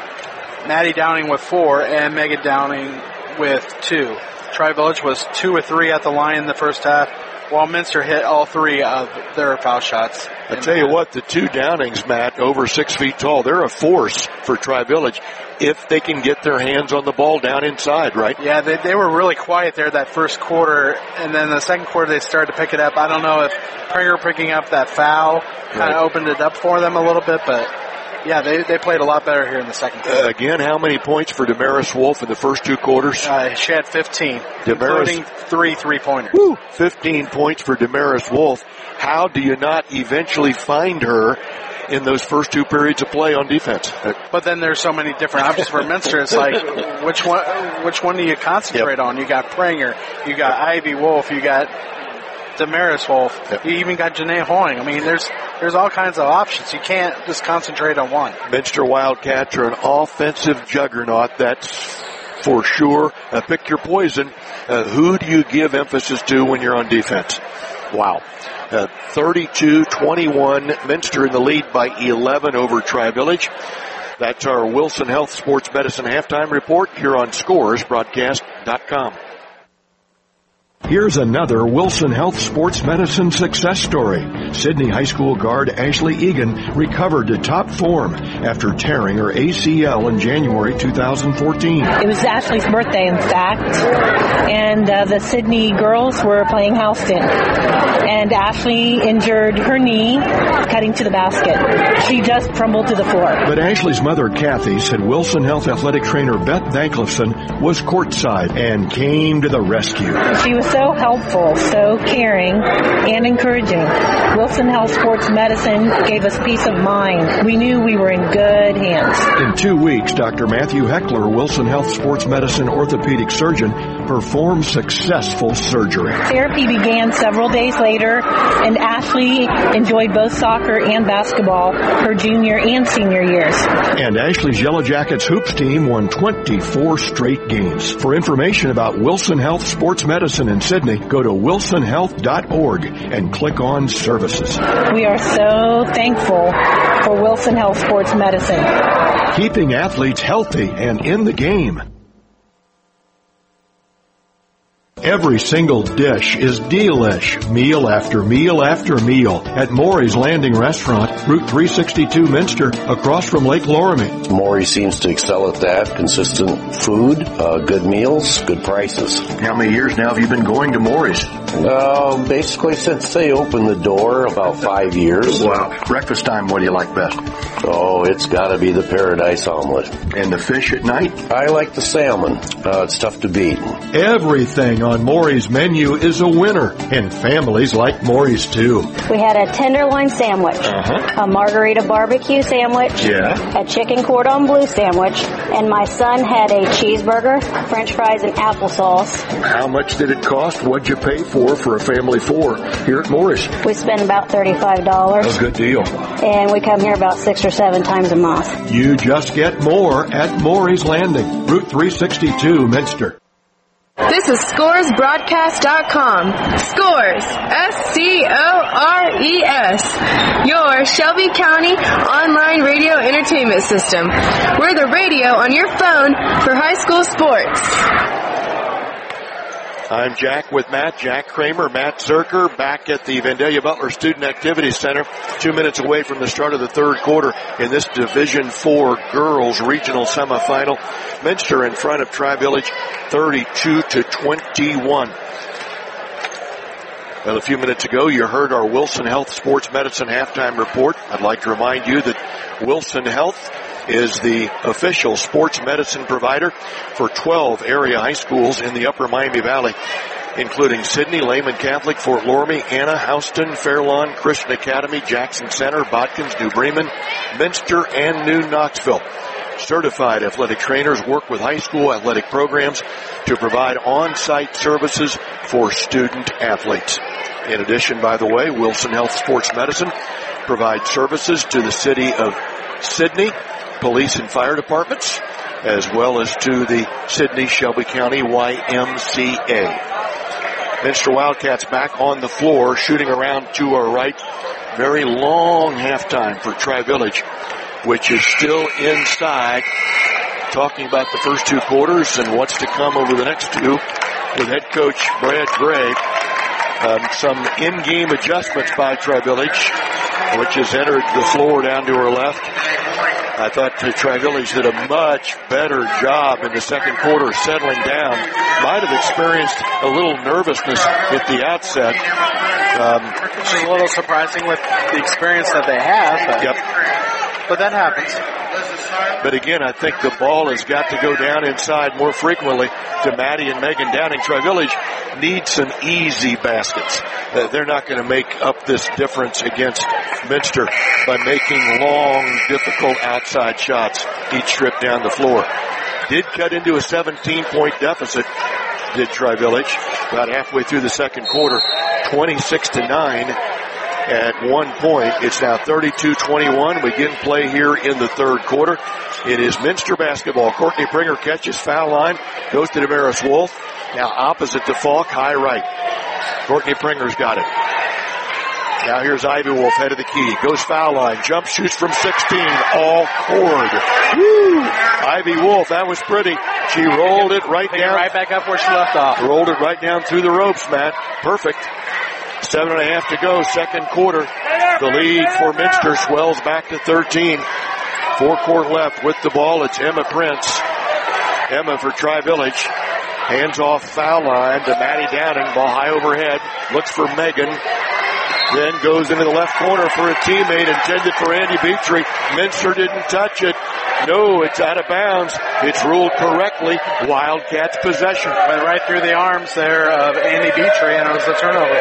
O: Maddie Downing with 4, and Megan Downing with 2. Tri-Village was 2 of 3 at the line in the first half, while Minster hit all 3 of their foul shots.
U: I tell you what, the 2 Downings, Matt, over 6 feet tall, they're a force for Tri-Village if they can get their hands on the ball down inside, right?
O: Yeah, they were really quiet there that first quarter, and then the second quarter they started to pick it up. I don't know if Pringer picking up that foul kind of opened it up for them a little bit, but yeah, they played a lot better here in the second quarter.
U: Again, how many points for Damaris Wolf in the first 2 quarters?
O: She had 15, including 3 3-pointers.
U: 15 points for Damaris Wolf. How do you not eventually find her in those first 2 periods of play on defense?
O: But then there's so many different options for Minster. It's like, which one do you concentrate on? You got Pringer, you got Ivy Wolf, you got Damaris Wolf, you even got Janae Hoying. I mean, there's all kinds of options. You can't just concentrate on one.
U: Minster Wildcats are an offensive juggernaut. That's for sure. Pick your poison. Who do you give emphasis to when you're on defense? Wow. 32-21, Minster in the lead by 11 over Tri-Village. That's our Wilson Health Sports Medicine halftime report here on ScoresBroadcast.com.
A: Here's another Wilson Health Sports Medicine success story. Sydney High School guard Ashley Egan recovered to top form after tearing her ACL in January 2014.
C: It was Ashley's birthday, in fact, and the Sydney girls were playing Houston. And Ashley injured her knee cutting to the basket. She just crumbled to the floor.
A: But Ashley's mother, Kathy, said Wilson Health athletic trainer Beth Danklefson was courtside and came to the rescue.
C: She was so helpful, so caring, and encouraging. Wilson Health Sports Medicine gave us peace of mind. We knew we were in good hands.
A: In 2 weeks, Dr. Matthew Heckler, Wilson Health Sports Medicine orthopedic surgeon, performed successful surgery.
C: Therapy began several days later, and Ashley enjoyed both soccer and basketball her junior and senior years.
A: And Ashley's Yellow Jackets hoops team won 24 straight games. For information about Wilson Health Sports Medicine in Sydney, go to wilsonhealth.org and click on Services.
C: We are so thankful for Wilson Health Sports Medicine.
A: Keeping athletes healthy and in the game. Every single dish is delish, meal after meal after meal at Maury's Landing Restaurant, Route 362 Minster, across from Lake Loramie.
E: Maury seems to excel at that. Consistent food, good meals, good prices.
A: How many years now have you been going to Maury's?
E: Basically since they opened the door, about 5 years.
A: Wow. Breakfast time, what do you like best?
E: Oh, it's gotta be the Paradise Omelet.
A: And the fish at night?
E: I like the salmon. It's tough to beat.
A: Everything on Maury's menu is a winner, and families like Maury's too.
W: We had a tenderloin sandwich, a margarita barbecue sandwich, a chicken cordon bleu sandwich, and my son had a cheeseburger, french fries, and applesauce.
A: How much did it cost? What'd you pay for a family four here at Maury's?
W: We spend about $35.
A: A good deal.
W: And we come here about 6 or 7 times a month.
A: You just get more at Maury's Landing, Route 362, Minster.
L: This is ScoresBroadcast.com. Scores, S-C-O-R-E-S. Your Shelby County online radio entertainment system. We're the radio on your phone for high school sports.
U: I'm Jack with Matt, Jack Kramer, Matt Zerker, back at the Vandalia Butler Student Activity Center, 2 minutes away from the start of the third quarter in this Division IV girls regional semifinal. Minster in front of Tri-Village, 32-21. Well, a few minutes ago, you heard our Wilson Health Sports Medicine halftime report. I'd like to remind you that Wilson Health is the official sports medicine provider for 12 area high schools in the Upper Miami Valley, including Sydney, Lehman Catholic, Fort Loramie, Anna, Houston, Fairlawn, Christian Academy, Jackson Center, Botkins, New Bremen, Minster, and New Knoxville. Certified athletic trainers work with high school athletic programs to provide on-site services for student athletes. In addition, by the way, Wilson Health Sports Medicine provides services to the city of Sydney, police and fire departments, as well as to the Sydney Shelby County YMCA. Minster Wildcats back on the floor, shooting around to our right. Very long halftime for Tri-Village, which is still inside, talking about the first 2 quarters and what's to come over the next 2 with head coach Brad Gray. Some in-game adjustments by Tri-Village, which has entered the floor down to her left. I thought Tri-Village did a much better job in the second quarter settling down. Might have experienced a little nervousness at the outset.
O: Which is a little surprising with the experience that they have. But that happens.
U: But again, I think the ball has got to go down inside more frequently to Maddie and Megan Downing. Tri-Village needs some easy baskets. They're not going to make up this difference against Minster by making long, difficult outside shots each trip down the floor. Did cut into a 17-point deficit, did Tri-Village, about halfway through the second quarter, 26-9. at 1 point. It's now 32-21. We begin play here in the third quarter. It is Minster basketball. Courtney Pringer catches foul line, goes to Damaris Wolf. Now opposite to Falk, high right. Courtney Pringer's got it. Now here's Ivy Wolf, head of the key. Goes foul line, jump, shoots from 16, all cord. Woo! Ivy Wolf, that was pretty. She rolled it right down.
O: Right back up where she left off.
U: Rolled it right down through the ropes, Matt. Perfect. 7.5 to go, second quarter. The lead for Minster swells back to 13. Forecourt left with the ball. It's Emma Prince. Emma for Tri-Village. Hands off foul line to Maddie Downing. Ball high overhead. Looks for Megan. Then goes into the left corner for a teammate intended for Andy Beatrice. Minster didn't touch it. No, it's out of bounds. It's ruled correctly. Wildcats possession.
O: Went right through the arms there of Andy Beatrice, and it was a turnover.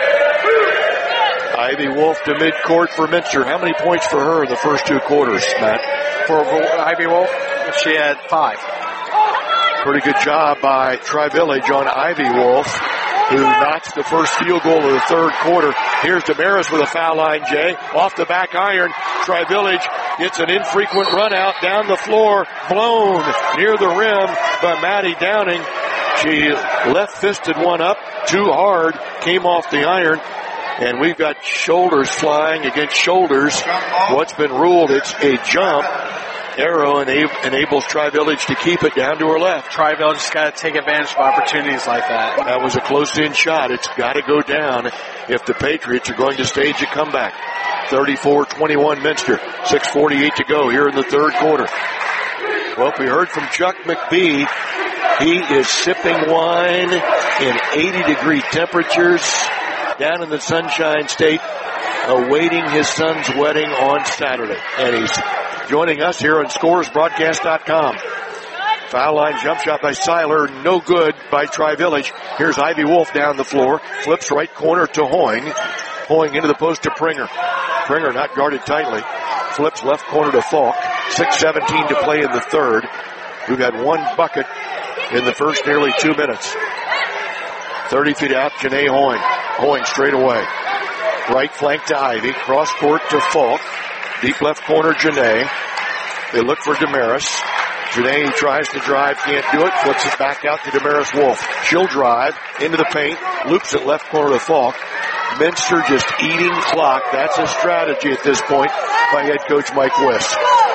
U: Ivy Wolf to midcourt for Minster. How many points for her in the first 2 quarters, Matt?
O: For Ivy Wolf, she had 5.
U: Pretty good job by Tri-Village on Ivy Wolf, who knocks the first field goal of the third quarter. Here's Damaris with a foul line, Jay. Off the back iron. Tri-Village gets an infrequent run out down the floor. Blown near the rim by Maddie Downing. She left-fisted one up too hard. Came off the iron. And we've got shoulders flying against shoulders. What's been ruled, it's a jump. Arrow enables Tri-Village to keep it down to her left.
O: Tri-Village just got to take advantage of opportunities like that.
U: That was a close-in shot. It's got to go down if the Patriots are going to stage a comeback. 34-21 Minster. 6:48 to go here in the third quarter. Well, we heard from Chuck McBee. He is sipping wine in 80-degree temperatures down in the Sunshine State, awaiting his son's wedding on Saturday. And he's joining us here on ScoresBroadcast.com. Foul line jump shot by Seiler. No good by Tri-Village. Here's Ivy Wolf down the floor. Flips right corner to Hoying. Hoying into the post to Pringer. Pringer not guarded tightly. Flips left corner to Falk. 6:17 to play in the third. We've had one bucket in the first nearly 2 minutes. 30 feet out, Janae Hoying. Hoying straight away. Right flank to Ivy. Cross court to Falk. Deep left corner, Janae. They look for Damaris. Janae tries to drive, can't do it. Flips it back out to Damaris Wolf. She'll drive into the paint. Loops it left corner to Falk. Minster just eating clock. That's a strategy at this point by head coach Mike Wiss.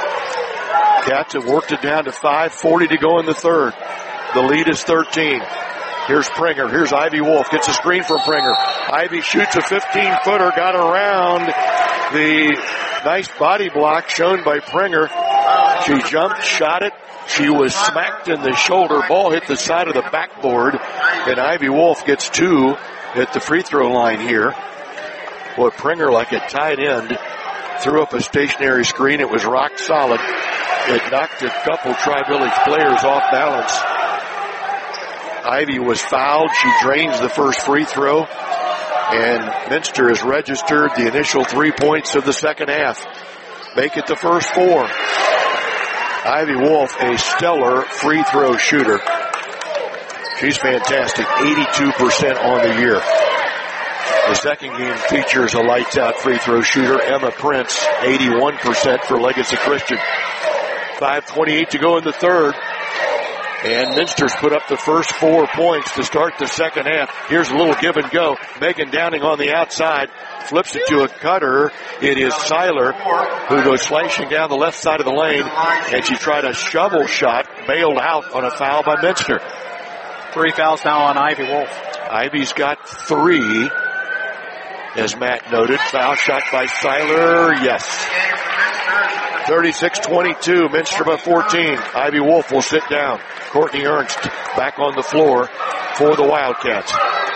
U: Cats have worked it down to 5:40 to go in the third. The lead is 13. Here's Pringer. Here's Ivy Wolf. Gets a screen from Pringer. Ivy shoots a 15-footer. Got around the nice body block shown by Pringer. She jumped, shot it. She was smacked in the shoulder. Ball hit the side of the backboard. And Ivy Wolf gets 2 at the free throw line here. Boy, Pringer, like a tight end, threw up a stationary screen. It was rock solid. It knocked a couple Tri-Village players off balance. Ivy was fouled. She drains the first free throw. And Minster has registered the initial 3 points of the second half. Make it the first 4. Ivy Wolf, a stellar free throw shooter. She's fantastic. 82% on the year. The second game features a lights-out free throw shooter, Emma Prince, 81% for Legacy Christian. 5:28 to go in the third. And Minster's put up the first 4 points to start the second half. Here's a little give and go. Megan Downing on the outside. Flips it to a cutter. It is Seiler who goes slashing down the left side of the lane. And she tried a shovel shot, bailed out on a foul by Minster.
O: 3 fouls now on Ivy Wolf.
U: Ivy's got 3. As Matt noted, foul shot by Seiler. Yes. 36-22, Minster by 14. Ivy Wolf will sit down. Courtney Ernst back on the floor for the Wildcats.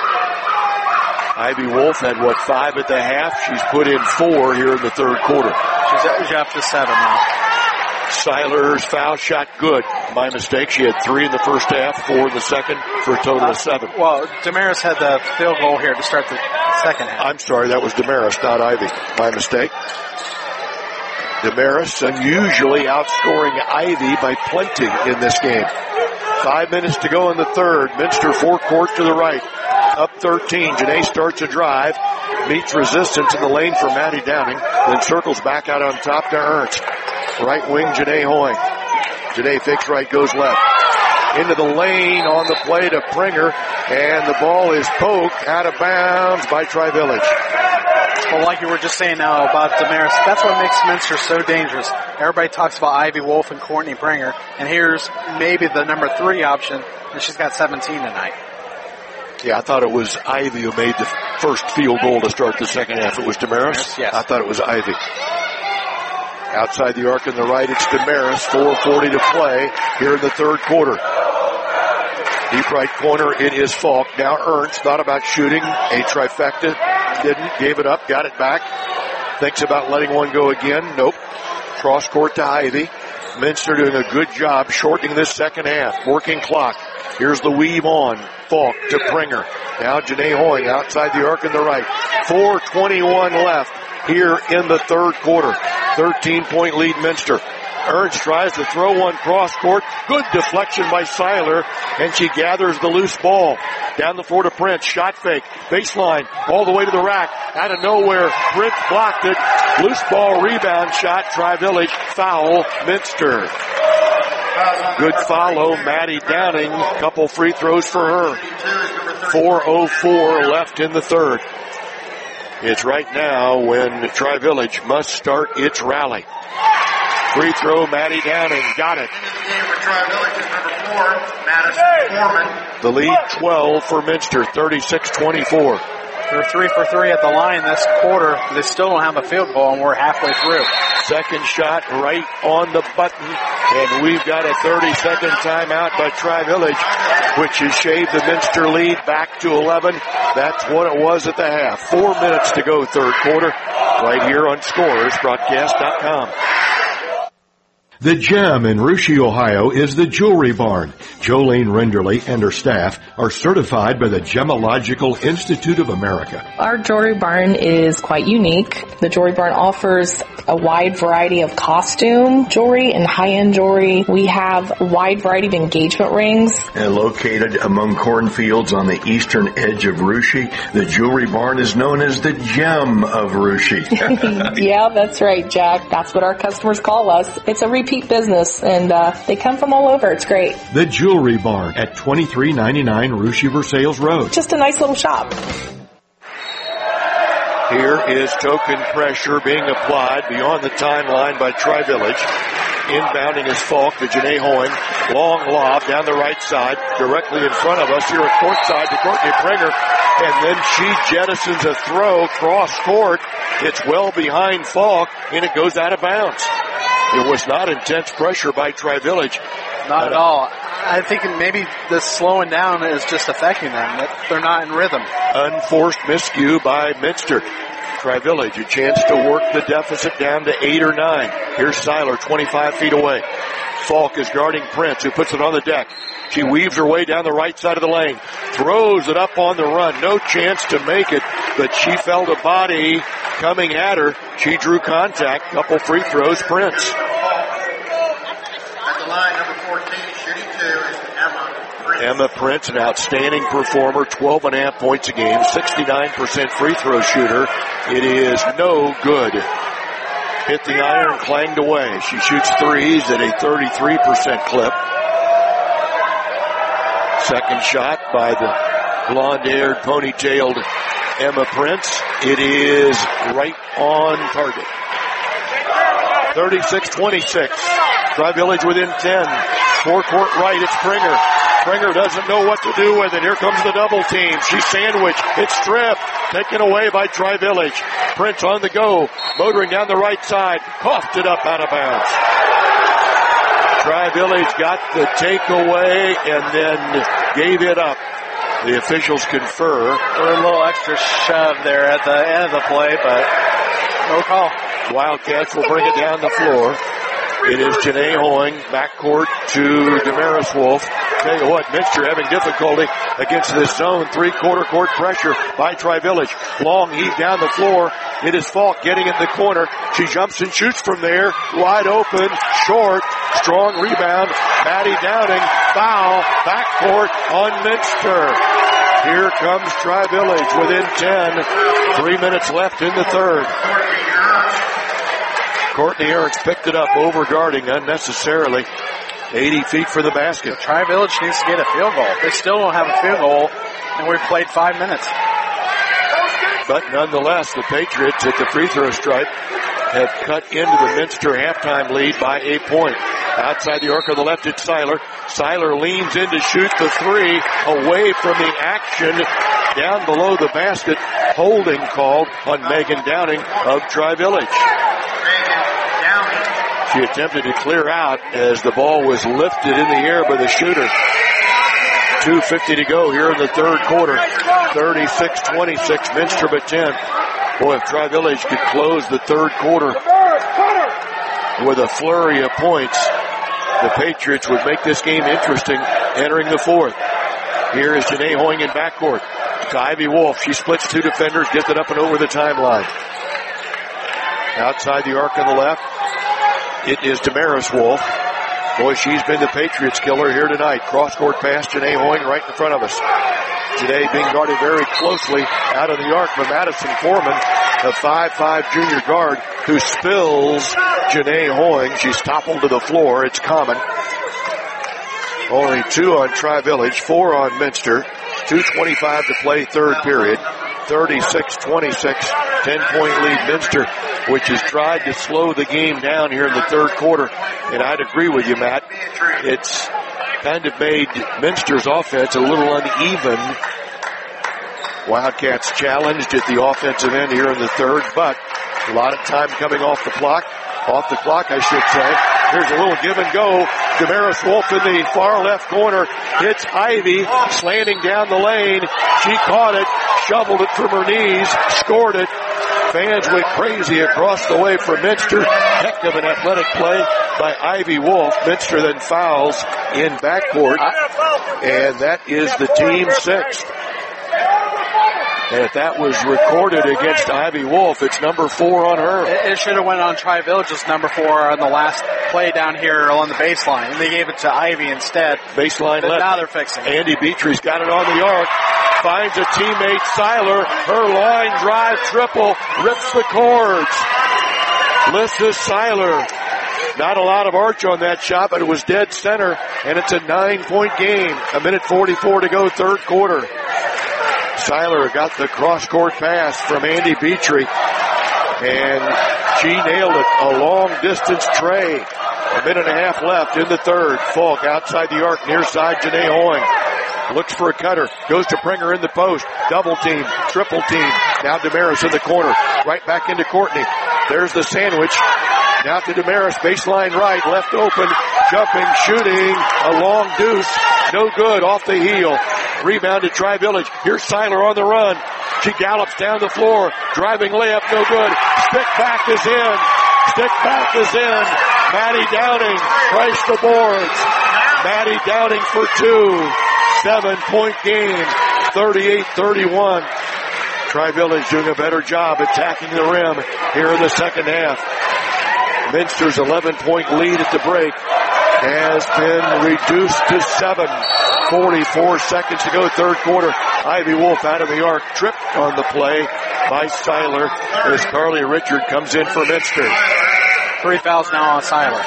U: Ivy Wolf had, 5 at the half? She's put in 4 here in the third quarter.
O: She's up to 7 now.
U: Seiler's foul shot good. My mistake. She had 3 in the first half, 4 in the second, for a total of 7.
O: Well, Damaris had the field goal here to start the second half.
U: I'm sorry, that was Damaris, not Ivy. My mistake. Damaris unusually outscoring Ivy by plenty in this game. 5 minutes to go in the third. Minster forecourt to the right. up 13. Janae starts a drive, meets resistance in the lane for Maddie Downing, then circles back out on top to Ernst. Right wing, Janae Hoying. Janae fakes right, goes left. Into the lane on the play to Pringer, and the ball is poked out of bounds by Tri-Village.
O: Well, like you were just saying now about Damaris, that's what makes Minster so dangerous. Everybody talks about Ivy Wolf and Courtney Pringer, and here's maybe the number 3 option, and she's got 17 tonight.
U: Yeah, I thought it was Ivy who made the first field goal to start the second half. It was Damaris?
O: Yes.
U: I thought it was Ivy. Outside the arc on the right, it's Damaris. 4:40 to play here in the third quarter. Deep right corner, it is Falk. Now Ernst thought about shooting a trifecta. Didn't. Gave it up. Got it back. Thinks about letting one go again. Nope. Cross court to Ivy. Minster doing a good job shortening this second half. Working clock. Here's the weave on. Falk to Pringer. Now Janae Hoying outside the arc on the right. 4:21 left here in the third quarter. 13-point lead Minster. Ernst tries to throw one cross court. Good deflection by Seiler, and she gathers the loose ball. Down the floor to Prince. Shot fake. Baseline. All the way to the rack. Out of nowhere. Prince blocked it. Loose ball rebound shot. Tri-Village. Foul. Minster. Good follow. Maddie Downing. Couple free throws for her. 4:04 left in the third. It's right now when Tri-Village must start its rally. Free throw, Maddie Downing. Got it. The lead 12 for Minster, 36-24.
O: They're 3 for 3 at the line this quarter. They still don't have a field goal, and we're halfway through.
U: Second shot right on the button, and we've got a 30-second timeout by Tri-Village, which has shaved the Minster lead back to 11. That's what it was at the half. 4 minutes to go, third quarter, right here on ScorersBroadcast.com.
A: The Gem in Russia, Ohio is the Jewelry Barn. Jolene Renderly and her staff are certified by the Gemological Institute of America.
F: Our Jewelry Barn is quite unique. The Jewelry Barn offers a wide variety of costume jewelry and high-end jewelry. We have a wide variety of engagement rings.
A: And located among cornfields on the eastern edge of Russia, the Jewelry Barn is known as the Gem of Russia.
F: Yeah, that's right, Jack. That's what our customers call us. It's a repeat business, and they come from all over. It's great.
A: The Jewelry Barn at 2399 Russia Versailles Road.
F: Just a nice little shop.
U: Here is token pressure being applied beyond the timeline by Tri-Village. Inbounding is Falk to Janae Hoying. Long lob down the right side, directly in front of us here at courtside to Courtney Pringer. And then she jettisons a throw cross court. It's well behind Falk, and it goes out of bounds. It was not intense pressure by Tri-Village.
O: Not at all. I think maybe the slowing down is just affecting them. That they're not in rhythm.
U: Unforced miscue by Minster. Tri-Village, a chance to work the deficit down to 8 or 9. Here's Seiler, 25 feet away. Falk is guarding Prince, who puts it on the deck. She weaves her way down the right side of the lane. Throws it up on the run. No chance to make it, but she felt a body coming at her. She drew contact. Couple free throws, Prince.
G: At the line, number 14, shooting 2 is
U: Emma Prince, an outstanding performer, 12.5 points a game, 69% free throw shooter. It is no good. Hit the iron, clanged away. She shoots threes at a 33% clip. Second shot by the blonde-haired, ponytailed Emma Prince. It is right on target. 36-26. Tri-Village within 10. Forecourt right, it's Pringer. Pringer doesn't know what to do with it. Here comes the double team. She's sandwiched. It's stripped. Taken away by Tri-Village. Prince on the go. Motoring down the right side. Coughed it up out of bounds. Tri-Village got the takeaway and then gave it up. The officials confer.
O: A little extra shove there at the end of the play, but no call.
U: Wildcats will bring it down the floor. It is Janae Hoying, backcourt to Damaris Wolf. Tell you what, Minster having difficulty against this zone. Three-quarter court pressure by Tri-Village. Long heave down the floor. It is Falk getting in the corner. She jumps and shoots from there. Wide open, short, strong rebound. Maddie Downing, foul, backcourt on Minster. Here comes Tri-Village within 10. 3 minutes left in the third. Courtney Ahrens picked it up, over-guarding unnecessarily. 80 feet for the basket.
O: Tri-Village needs to get a field goal. They still don't have a field goal, and we've played 5 minutes.
U: But nonetheless, the Patriots at the free throw stripe have cut into the Minster halftime lead by a point. Outside the arc on the left, it's Seiler. Seiler leans in to shoot the three, away from the action, down below the basket. Holding called on Megan Downing of Tri-Village. She attempted to clear out as the ball was lifted in the air by the shooter. 2:50 to go here in the third quarter. 36-26, Minster by 10. Boy, if Tri-Village could close the third quarter with a flurry of points, the Patriots would make this game interesting entering the fourth. Here is Janae Hoying in backcourt to Ivy Wolf. She splits two defenders, gets it up and over the timeline. Outside the arc on the left, it is Damaris Wolf. Boy, she's been the Patriots killer here tonight. Cross-court pass, Janae Hoying right in front of us. Janae being guarded very closely out of the arc by Madison Foreman, the 5'5" junior guard who spills Janae Hoying. She's toppled to the floor. It's common. Only 2 on Tri-Village, 4 on Minster. 2:25 to play third period. 36-26, 10-point lead Minster, which has tried to slow the game down here in the third quarter. And I'd agree with you, Matt. It's kind of made Minster's offense a little uneven. Wildcats challenged at the offensive end here in the third, but a lot of time coming off the clock, I should say. Here's a little give and go. Damaris Wolf in the far left corner hits Ivy, slanting down the lane. She caught it, shoveled it from her knees, scored it. Fans went crazy across the way for Minster. Heck of an athletic play by Ivy Wolf. Minster then fouls in backcourt, and that is the team sixth. And if that was recorded against Ivy Wolf, it's number 4 on her.
O: It should have went on Tri-Village's number 4 on the last play down here on the baseline. And they gave it to Ivy instead.
U: Baseline left.
O: Now they're fixing it.
U: Andy Beatri's got it on the arc. Finds a teammate, Seiler. Her line drive triple rips the cords. Lyssa Seiler. Not a lot of arch on that shot, but it was dead center. And it's a 9-point game. 1:44 to go, third quarter. Seiler got the cross-court pass from Andy Beatry, and she nailed it. A long-distance tray. 1.5 minutes left in the third. Falk outside the arc, near side, Janae Hoying. Looks for a cutter. Goes to Pringer in the post. Double team. Triple team. Now Damaris in the corner. Right back into Courtney. There's the sandwich. Now to Damaris. Baseline right. Left open. Jumping. Shooting. A long deuce. No good. Off the heel. Rebound to Tri-Village. Here's Seiler on the run. She gallops down the floor. Driving layup. No good. Stick back is in. Stick back is in. Maddie Downing. Price the boards. Maddie Downing for 2. 7-point game. 38-31. Tri-Village doing a better job attacking the rim here in the second half. Minster's 11-point lead at the break has been reduced to 7. 44 seconds to go, third quarter. Ivy Wolf out of the arc, tripped on the play by Seiler as Carly Richard comes in for Minster.
O: 3 fouls now on Seiler.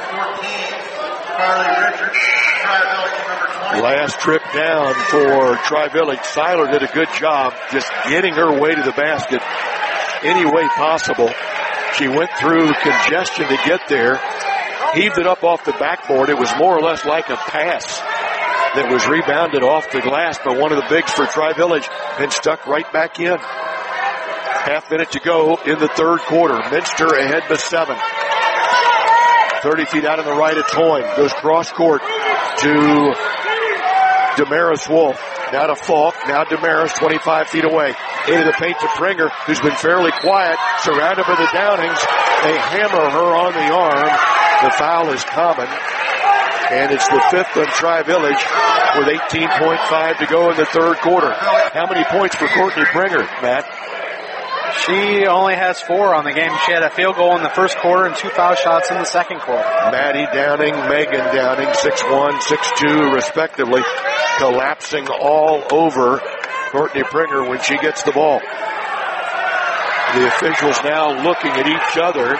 U: Last trip down for Tri-Village. Seiler did a good job just getting her way to the basket any way possible. She went through congestion to get there, heaved it up off the backboard. It was more or less like a pass that was rebounded off the glass by one of the bigs for Tri-Village and stuck right back in. Half minute to go in the third quarter. Minster ahead by 7. 30 feet out on the right, it's Hoying. Goes cross court to Damaris Wolf. Now to Falk. Now Damaris 25 feet away. Into the paint to Pringer, who's been fairly quiet. Surrounded by the Downings. They hammer her on the arm. The foul is common. And it's the 5th on Tri-Village with 18.5 to go in the third quarter. How many points for Courtney Pringer, Matt?
O: She only has 4 on the game. She had a field goal in the first quarter and 2 foul shots in the second quarter.
U: Maddie Downing, Megan Downing, 6'1", 6'2", respectively, collapsing all over Courtney Pringer when she gets the ball. The officials now looking at each other.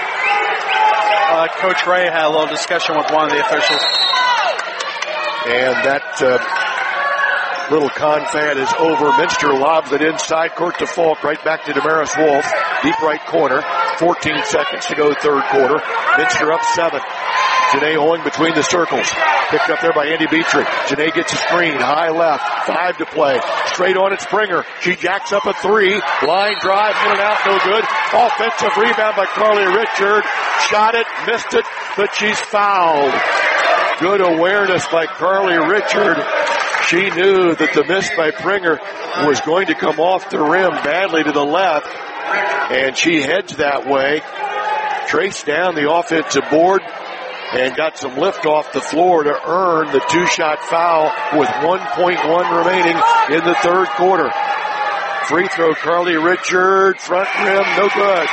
O: Coach Ray had a little discussion with one of the officials.
U: And that little confab is over. Minster lobs it inside court to Falk. Right back to Damaris Wolf. Deep right corner. 14 seconds to go third quarter. Minster up 7. Janae Hoing between the circles. Picked up there by Andy Beatrice. Janae gets a screen. High left. 5 to play. Straight on, it's Pringer. She jacks up a 3. Line drive. In and out. No good. Offensive rebound by Carly Richard. Shot it. Missed it. But she's fouled. Good awareness by Carly Richard. She knew that the miss by Pringer was going to come off the rim badly to the left. And she heads that way. Traced down the offensive board. And got some lift off the floor to earn the 2-shot foul with 1.1 remaining in the third quarter. Free throw, Carly Richard, front rim, no good.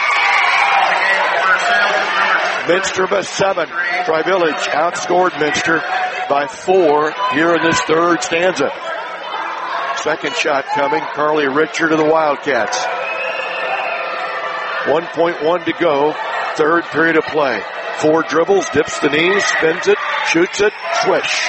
U: Minster by 7. Tri-Village outscored Minster by 4 here in this third stanza. Second shot coming, Carly Richard of the Wildcats. 1.1 to go, third period of play. 4 dribbles, dips the knees, spins it, shoots it, swish.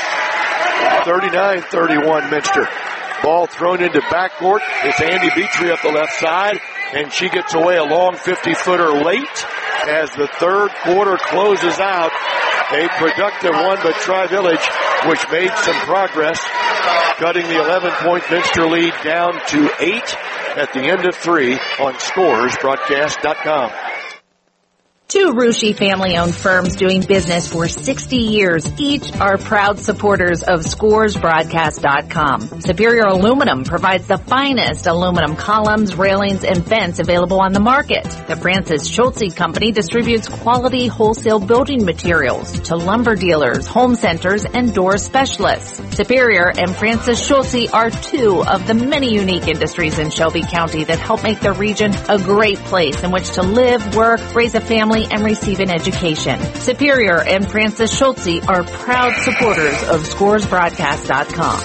U: 39-31 Minster. Ball thrown into backcourt. It's Andy Beatrice up the left side, and she gets away a long 50-footer late as the third quarter closes out. A productive one by Tri-Village, which made some progress, cutting the 11-point Minster lead down to 8 at the end of 3 on ScoresBroadcast.com.
P: 2 Rushi family-owned firms doing business for 60 years. Each are proud supporters of ScoresBroadcast.com. Superior Aluminum provides the finest aluminum columns, railings, and vents available on the market. The Francis Schultze Company distributes quality wholesale building materials to lumber dealers, home centers, and door specialists. Superior and Francis Schultze are 2 of the many unique industries in Shelby County that help make the region a great place in which to live, work, raise a family, and receive an education. Superior and Francis Schultze are proud supporters of ScoresBroadcast.com.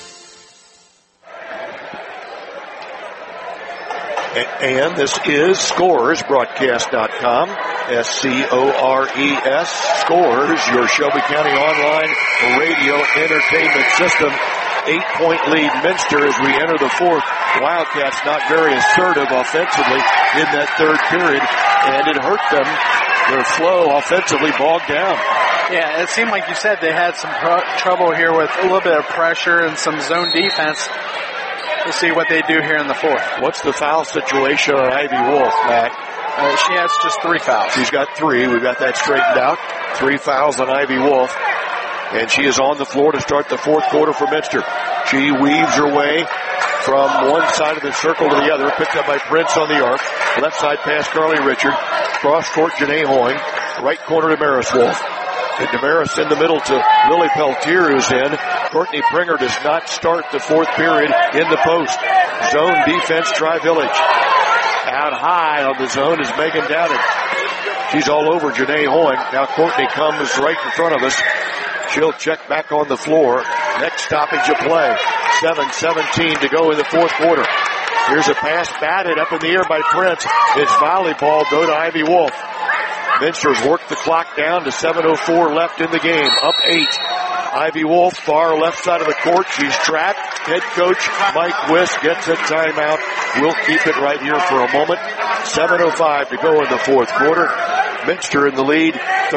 U: And this is ScoresBroadcast.com. SCORES. Scores, your Shelby County online radio entertainment system. 8-point lead Minster as we enter the fourth. Wildcats not very assertive offensively in that third period, and it hurt them. Their flow offensively bogged down.
O: Yeah, it seemed like you said they had some trouble here with a little bit of pressure and some zone defense. We'll see what they do here in the fourth.
U: What's the foul situation on Ivy Wolf, Matt?
O: She has just 3 fouls.
U: She's got 3. We've got that straightened out. 3 fouls on Ivy Wolf. And she is on the floor to start the fourth quarter for Minster. She weaves her way from one side of the circle to the other, picked up by Prince on the arc. Left side pass, Carly Richard. Cross court, Janae Hoing. Right corner, Damaris Wolf. And Damaris in the middle to Lily Peltier, who's in. Courtney Pringer does not start the fourth period in the post. Zone defense, Tri-Village. Out high on the zone is Megan Downing. She's all over Janae Hoing. Now Courtney comes right in front of us. She'll check back on the floor. Next stoppage of play. 7:17 to go in the fourth quarter. Here's a pass batted up in the air by Prince. It's volleyball though to Ivy Wolf. Minster's worked the clock down to 7:04 left in the game. Up 8. Ivy Wolf, far left side of the court. She's trapped. Head coach Mike Wiss gets a timeout. We'll keep it right here for a moment. 7:05 to go in the fourth quarter. Minster in the lead,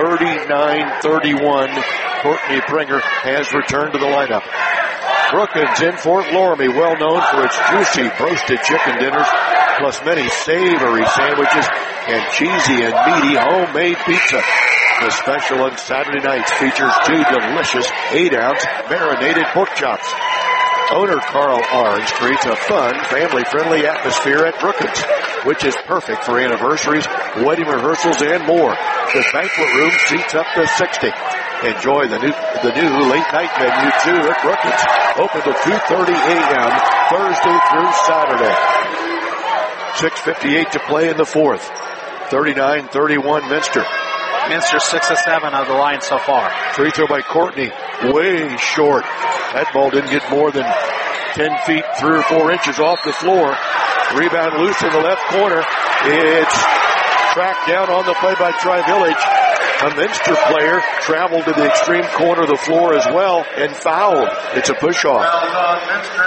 U: 39-31. Courtney Pringer has returned to the lineup. Brookins in Fort Loramie, well known for its juicy roasted chicken dinners, plus many savory sandwiches and cheesy and meaty homemade pizza. The special on Saturday nights features 2 delicious 8-ounce marinated pork chops. Owner Carl Orange creates a fun, family-friendly atmosphere at Brookins, which is perfect for anniversaries, wedding rehearsals, and more. The banquet room seats up to 60. Enjoy the new late night menu too at Brookins. Open to 2:30 a.m. Thursday through Saturday. 6:58 to play in the fourth. 39-31 Minster.
O: Minster 6 of 7 of the line so far.
U: Free throw by Courtney, way short. That ball didn't get more than 10 feet, 3 or 4 inches off the floor. Rebound loose in the left corner. It's tracked down on the play by Tri-Village. A Minster player traveled to the extreme corner of the floor as well and fouled. It's a push-off.
G: Minster,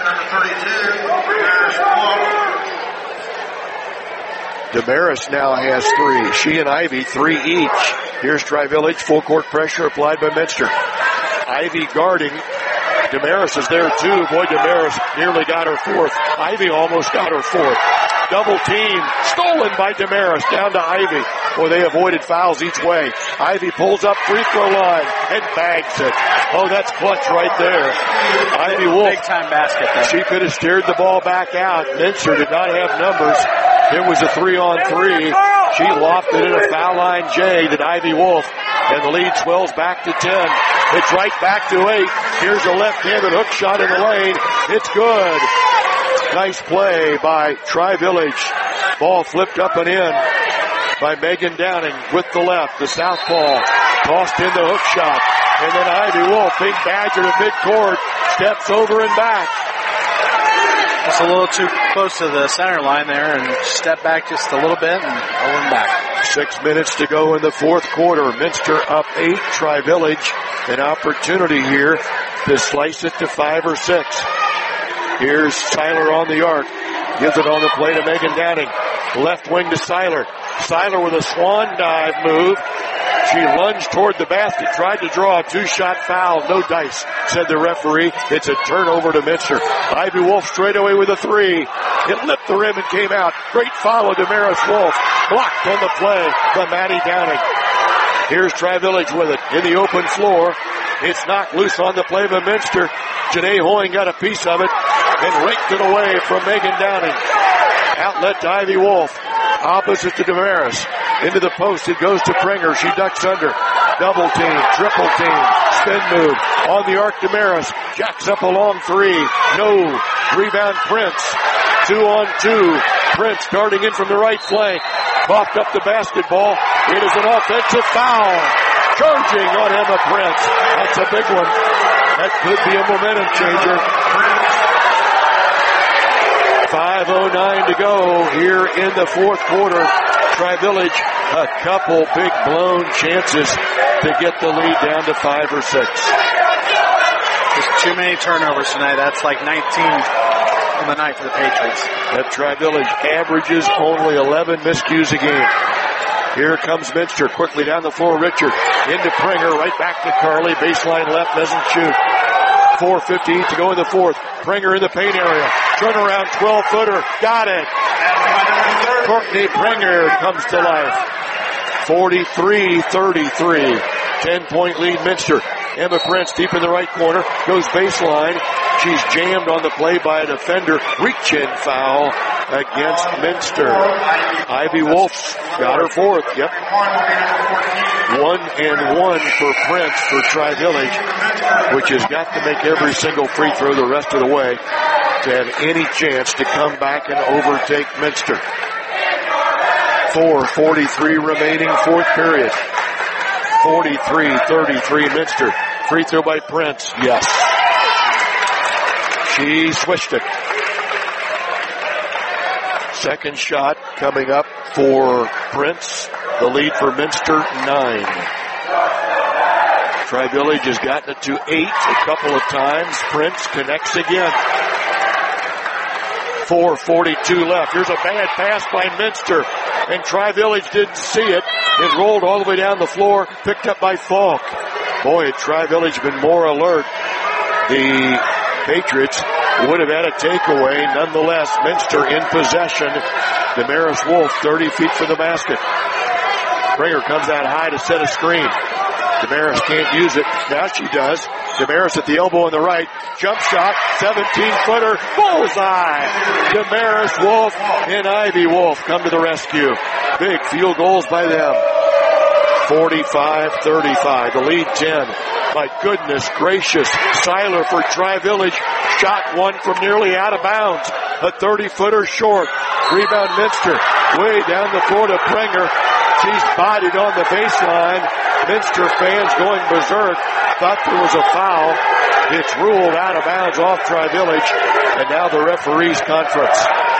G: number 32.
U: Damaris now has 3. She and Ivy 3 each. Here's Tri-Village. Full court pressure applied by Minster. Ivy guarding. Damaris is there too. Boy, Damaris nearly got her 4th. Ivy almost got her 4th. Double team stolen by Damaris down to Ivy. Boy, they avoided fouls each way. Ivy pulls up free throw line and bags it. Oh, that's clutch right there. Ivy Wolf.
O: Big time basket there.
U: She could have steered the ball back out. Minster did not have numbers. It was a 3-on-3. She lofted in a foul line J to Ivy Wolf. And the lead swells back to 10. It's right back to 8. Here's a left-handed hook shot in the lane. It's good. Nice play by Tri-Village. Ball flipped up and in by Megan Downing with the left. The southpaw tossed in the hook shot. And then Ivy Wolf, big badger to midcourt, steps over and back.
O: Just a little too close to the center line there and step back just a little bit and over and back.
U: 6 minutes to go in the 4th quarter. Minster up 8. Tri-Village an opportunity here to slice it to 5 or 6. Here's Seiler on the arc. Gives it on the play to Megan Downing. Left wing to Seiler. Seiler with a swan dive move. She lunged toward the basket, tried to draw a 2-shot foul. No dice, said the referee. It's a turnover to Minster. Ivy Wolf straight away with a 3. It lipped the rim and came out. Great follow to Damaris Wolf. Blocked on the play by Maddie Downing. Here's Tri-Village with it in the open floor. It's knocked loose on the play by Minster. Janae Hoying got a piece of it and raked it away from Megan Downing. Outlet to Ivy Wolf. Opposite to Damaris. Into the post. It goes to Pringer. She ducks under. Double team. Triple team. Spin move. On the arc, Damaris. Jacks up a long 3. No. Rebound Prince. 2-on-2. Prince darting in from the right flank. Popped up the basketball. It is an offensive foul. Charging on Emma Prince. That's a big one. That could be a momentum changer. 5:09 to go here in the 4th quarter. Tri-Village, a couple big blown chances to get the lead down to 5 or 6.
O: There's too many turnovers tonight. That's like 19 on the night for the Patriots.
U: That Tri-Village averages only 11 miscues a game. Here comes Minster quickly down the floor. Richard into Pringer, right back to Carly. Baseline left, doesn't shoot. 4:58 to go in the 4th. Pringer in the paint area. Turnaround 12-footer. Got it. Courtney Pringer comes to life. 43-33. 10-point lead Minster. Emma Prince deep in the right corner. Goes baseline. She's jammed on the play by a defender. Reach-in foul against Minster. Ivy Wolf's got her 4th. Yep. 1-and-1 for Prince for Tri-Village, which has got to make every single free throw the rest of the way to have any chance to come back and overtake Minster. 4:43 remaining 4th period. 43-33 Minster. Free throw by Prince. Yes. She swished it. Second shot coming up for Prince. The lead for Minster, 9. Tri-Village has gotten it to 8 a couple of times. Prince connects again. 4:42 left. Here's a bad pass by Minster, and Tri-Village didn't see it. It rolled all the way down the floor, picked up by Falk. Boy, had Tri-Village been more alert, the Patriots would have had a takeaway. Nonetheless, Minster in possession. Damaris Wolf 30 feet from the basket. Pringer comes out high to set a screen. Damaris can't use it. Now she does. Damaris at the elbow on the right. Jump shot. 17-footer. Bullseye. Damaris Wolf and Ivy Wolf come to the rescue. Big field goals by them. 45-35. The lead 10. My goodness gracious. Seiler for Tri-Village. Shot one from nearly out of bounds. A 30-footer short. Rebound Minster. Way down the floor to Pringer. She's bodied on the baseline. Minster fans going berserk. Thought there was a foul. It's ruled out of bounds off Tri-Village, and now the referees conference.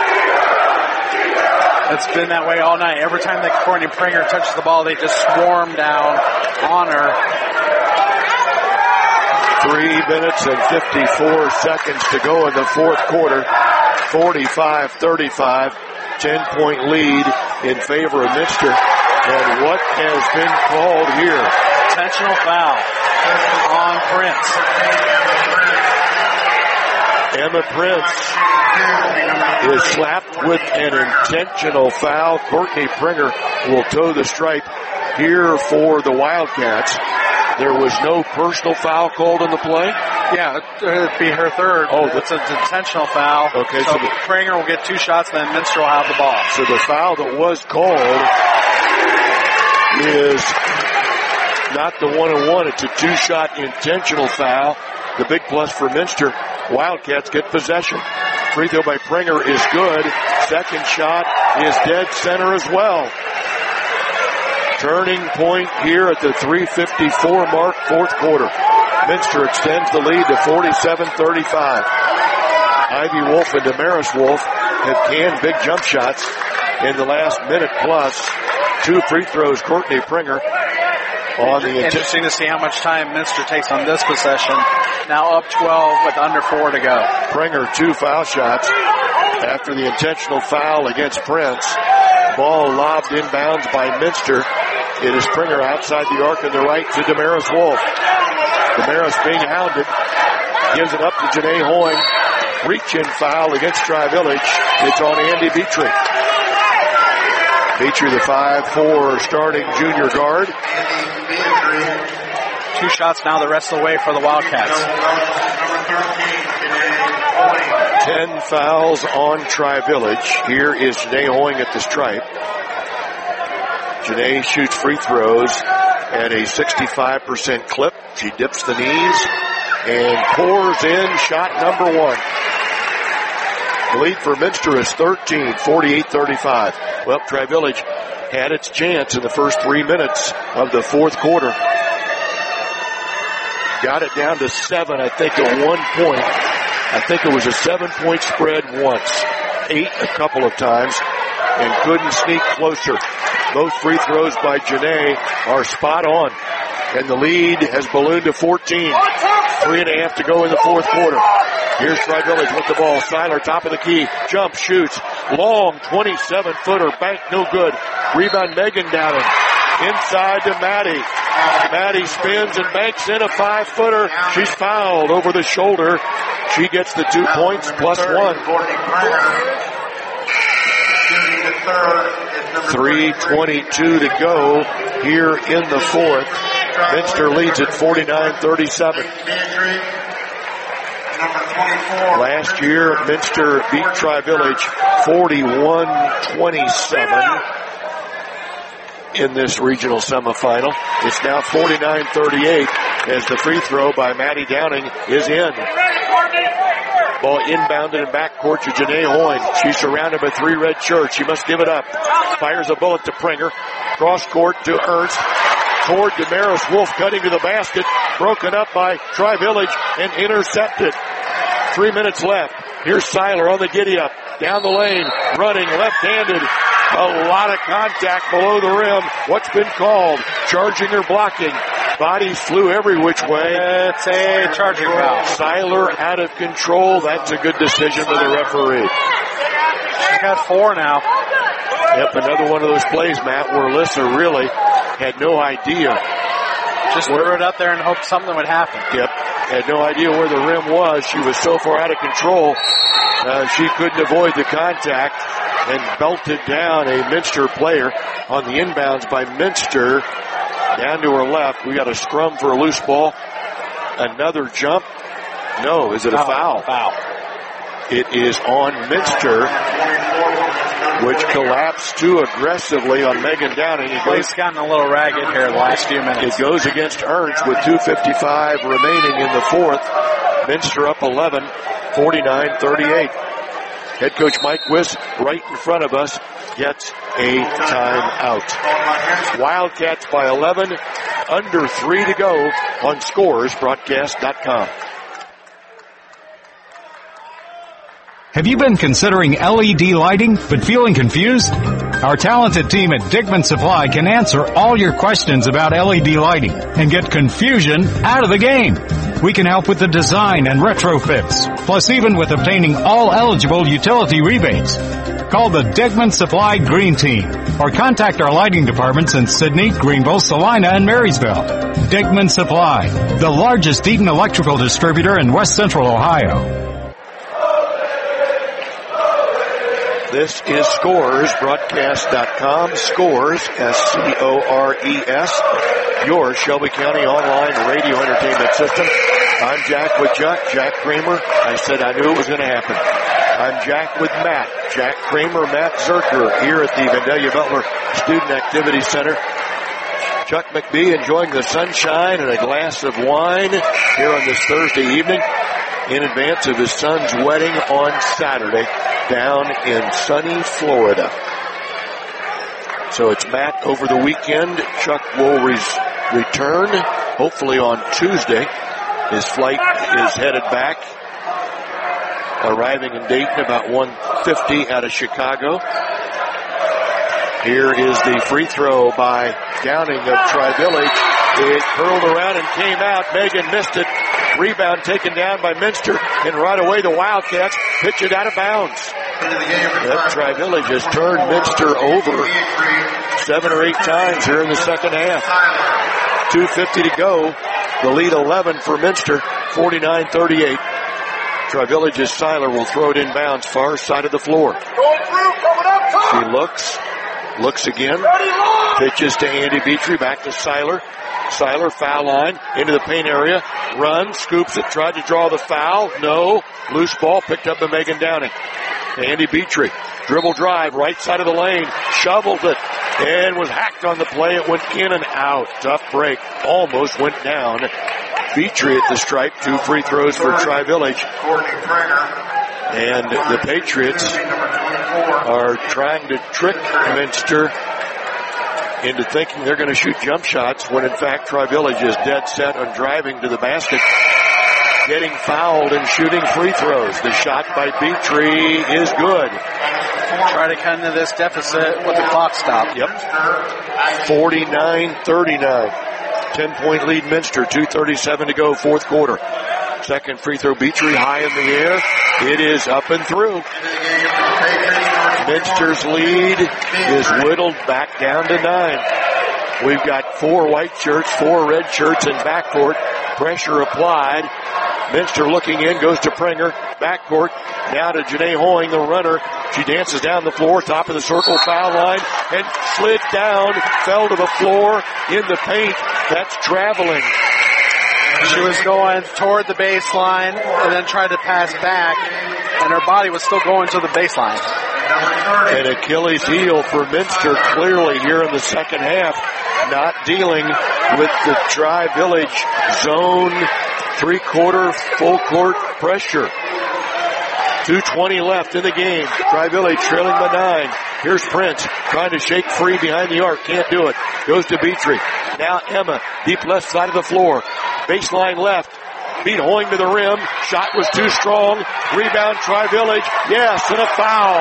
O: It's been that way all night. Every time that Courtney Pringer touches the ball, they just swarm down on her.
U: 3 minutes and 54 seconds to go in the fourth quarter. 45-35, 10-point lead in favor of Minster. And what has been called here?
O: Intentional foul on Prince.
U: Emma Prince is slapped with an intentional foul. Courtney Pringer will toe the stripe here for the Wildcats. There was no personal foul called in the play?
O: Yeah, it'd be her third.
U: Oh,
O: it's an intentional foul.
U: Okay,
O: so Pringer will get 2 shots, and then Minster will have the ball.
U: So the foul that was called is not the 1-on-1. It's a 2-shot intentional foul. The big plus for Minster. Wildcats get possession. Free throw by Pringer is good. Second shot is dead center as well. Turning point here at the 3:54 mark, fourth quarter. Minster extends the lead to 47-35. Ivy Wolf and Damaris Wolf have canned big jump shots in the last minute plus. 2 free throws, Courtney Pringer.
O: Interesting to see how much time Minster takes on this possession. Now up 12 with under 4 to go.
U: Pringer 2 foul shots after the intentional foul against Prince. Ball lobbed inbounds by Minster. It is Pringer outside the arc on the right to Damaris Wolf. Damaris being hounded. Gives it up to Janae Hoying. Reach-in foul against Tri-Village. It's on Andy Beatrice. Beatrice, the 5'4" starting junior guard.
O: 2 shots now the rest of the way for the Wildcats.
U: 10 fouls on Tri-Village. Here is Janae Hoying at the stripe. Janae shoots free throws at a 65% clip. She dips the knees and pours in shot number 1. The lead for Minster is 13, 48-35. Well, Tri-Village had its chance in the first 3 minutes of the fourth quarter. Got it down to 7, I think, at one point. I think it was a 7-point spread once. 8 a couple of times, and couldn't sneak closer. Both free throws by Janae are spot on, and the lead has ballooned to 14. 3.5 to go in the fourth quarter. Here's Tri-Village with the ball. Seiler, top of the key. Jump, shoots. Long 27-footer. Bank, no good. Rebound, Megan Downing. Inside to Maddie. Maddie spins and banks in a 5-footer. She's fouled over the shoulder. She gets the 2 points plus 1. 3:22 to go here in the fourth. Minster leads at 49-37. Last year, Minster beat Tri-Village 41-27 in this regional semifinal. It's now 49-38 as the free throw by Maddie Downing is in. Ball inbounded in backcourt to Janae Hoying. She's surrounded by 3 red shirts. She must give it up. Fires a bullet to Pringer. Cross court to Ernst. Toward Damaris Wolf, cutting to the basket. Broken up by Tri-Village and intercepted. 3 minutes left. Here's Seiler on the giddy-up. Down the lane, running left-handed. A lot of contact below the rim. What's been called? Charging or blocking? Bodies flew every which way.
O: It's a charging foul.
U: Seiler out of control. That's a good decision by the referee.
O: She's got 4 now.
U: Yep, another one of those plays, Matt, where Alyssa really had no idea.
O: Just threw it up there and hoped something would happen.
U: Yep, had no idea where the rim was. She was so far out of control, she couldn't avoid the contact and belted down a Minster player on the inbounds by Minster. Down to her left. We got a scrum for a loose ball. Another jump. No, is it a foul?
O: Foul.
U: It is on Minster, which collapsed too aggressively on Megan Downing.
O: It's gotten a little ragged here the last few minutes.
U: It goes against Ernst with 2:55 remaining in the fourth. Minster up 11, 49-38. Head coach Mike Wiss, right in front of us, gets a timeout. Wildcats by 11, under 3 to go on ScoresBroadcast.com.
H: Have you been considering LED lighting but feeling confused? Our talented team at Dickman Supply can answer all your questions about LED lighting and get confusion out of the game. We can help with the design and retrofits, plus even with obtaining all eligible utility rebates. Call the Dickman Supply Green Team or contact our lighting departments in Sydney, Greenville, Salina, and Marysville. Dickman Supply, the largest Eaton electrical distributor in West Central Ohio.
U: This is Scores, broadcast.com, Scores, S-C-O-R-E-S, your Shelby County online radio entertainment system. I'm Jack with Jack Kramer. I said I knew it was going to happen. I'm Jack with Matt. Jack Kramer, Matt Zerker here at the Vandalia Butler Student Activity Center. Chuck McBee enjoying the sunshine and a glass of wine here on this Thursday evening in advance of his son's wedding on Saturday down in sunny Florida. So it's Matt over the weekend. Chuck will return hopefully on Tuesday. His flight is headed back, arriving in Dayton about 1:50 out of Chicago. Here is the free throw by Downing of Tri-Village. It curled around and came out. Megan missed it. Rebound taken down by Minster, and right away the Wildcats pitch it out of bounds. That Tri-Village has turned Minster over 7 or 8 times here in the second half. 2:50 to go. The lead 11 for Minster, 49-38. Tri-Village's Seiler will throw it inbounds, far side of the floor. She looks again, pitches to Andy Beatry, back to Seiler. Seiler, foul line, into the paint area, runs, scoops it, tried to draw the foul, no, loose ball picked up by Megan Downing. Andy Beatry, dribble drive, right side of the lane, shoveled it, and was hacked on the play. It went in and out. Tough break, almost went down. Beatry at the stripe, 2 free throws for Tri-Village. And the Patriots are trying to trick Minster into thinking they're going to shoot jump shots when in fact Tri-Village is dead set on driving to the basket, getting fouled and shooting free throws. The shot by Beatry is good.
O: Try to cut into this deficit with the clock stop.
U: Yep. 49-39. 10-point lead Minster, 2:37 to go, fourth quarter. Second free throw, Beatry high in the air. It is up and through. Minster's lead is whittled back down to 9. We've got 4 white shirts, 4 red shirts in backcourt. Pressure applied. Minster looking in, goes to Pringer. Backcourt, now to Janae Hoying, the runner. She dances down the floor, top of the circle, foul line, and slid down, fell to the floor in the paint. That's traveling.
O: She was going toward the baseline and then tried to pass back, and her body was still going to the baseline.
U: An Achilles heel for Minster clearly here in the second half, not dealing with the Tri-Village zone, 3-quarter, full court pressure. 2:20 left in the game. Tri-Village trailing by 9. Here's Prince trying to shake free behind the arc. Can't do it. Goes to Beatry. Now Emma, deep left side of the floor. Baseline left. Beat Hoying to the rim. Shot was too strong. Rebound Tri-Village. Yes, and a foul.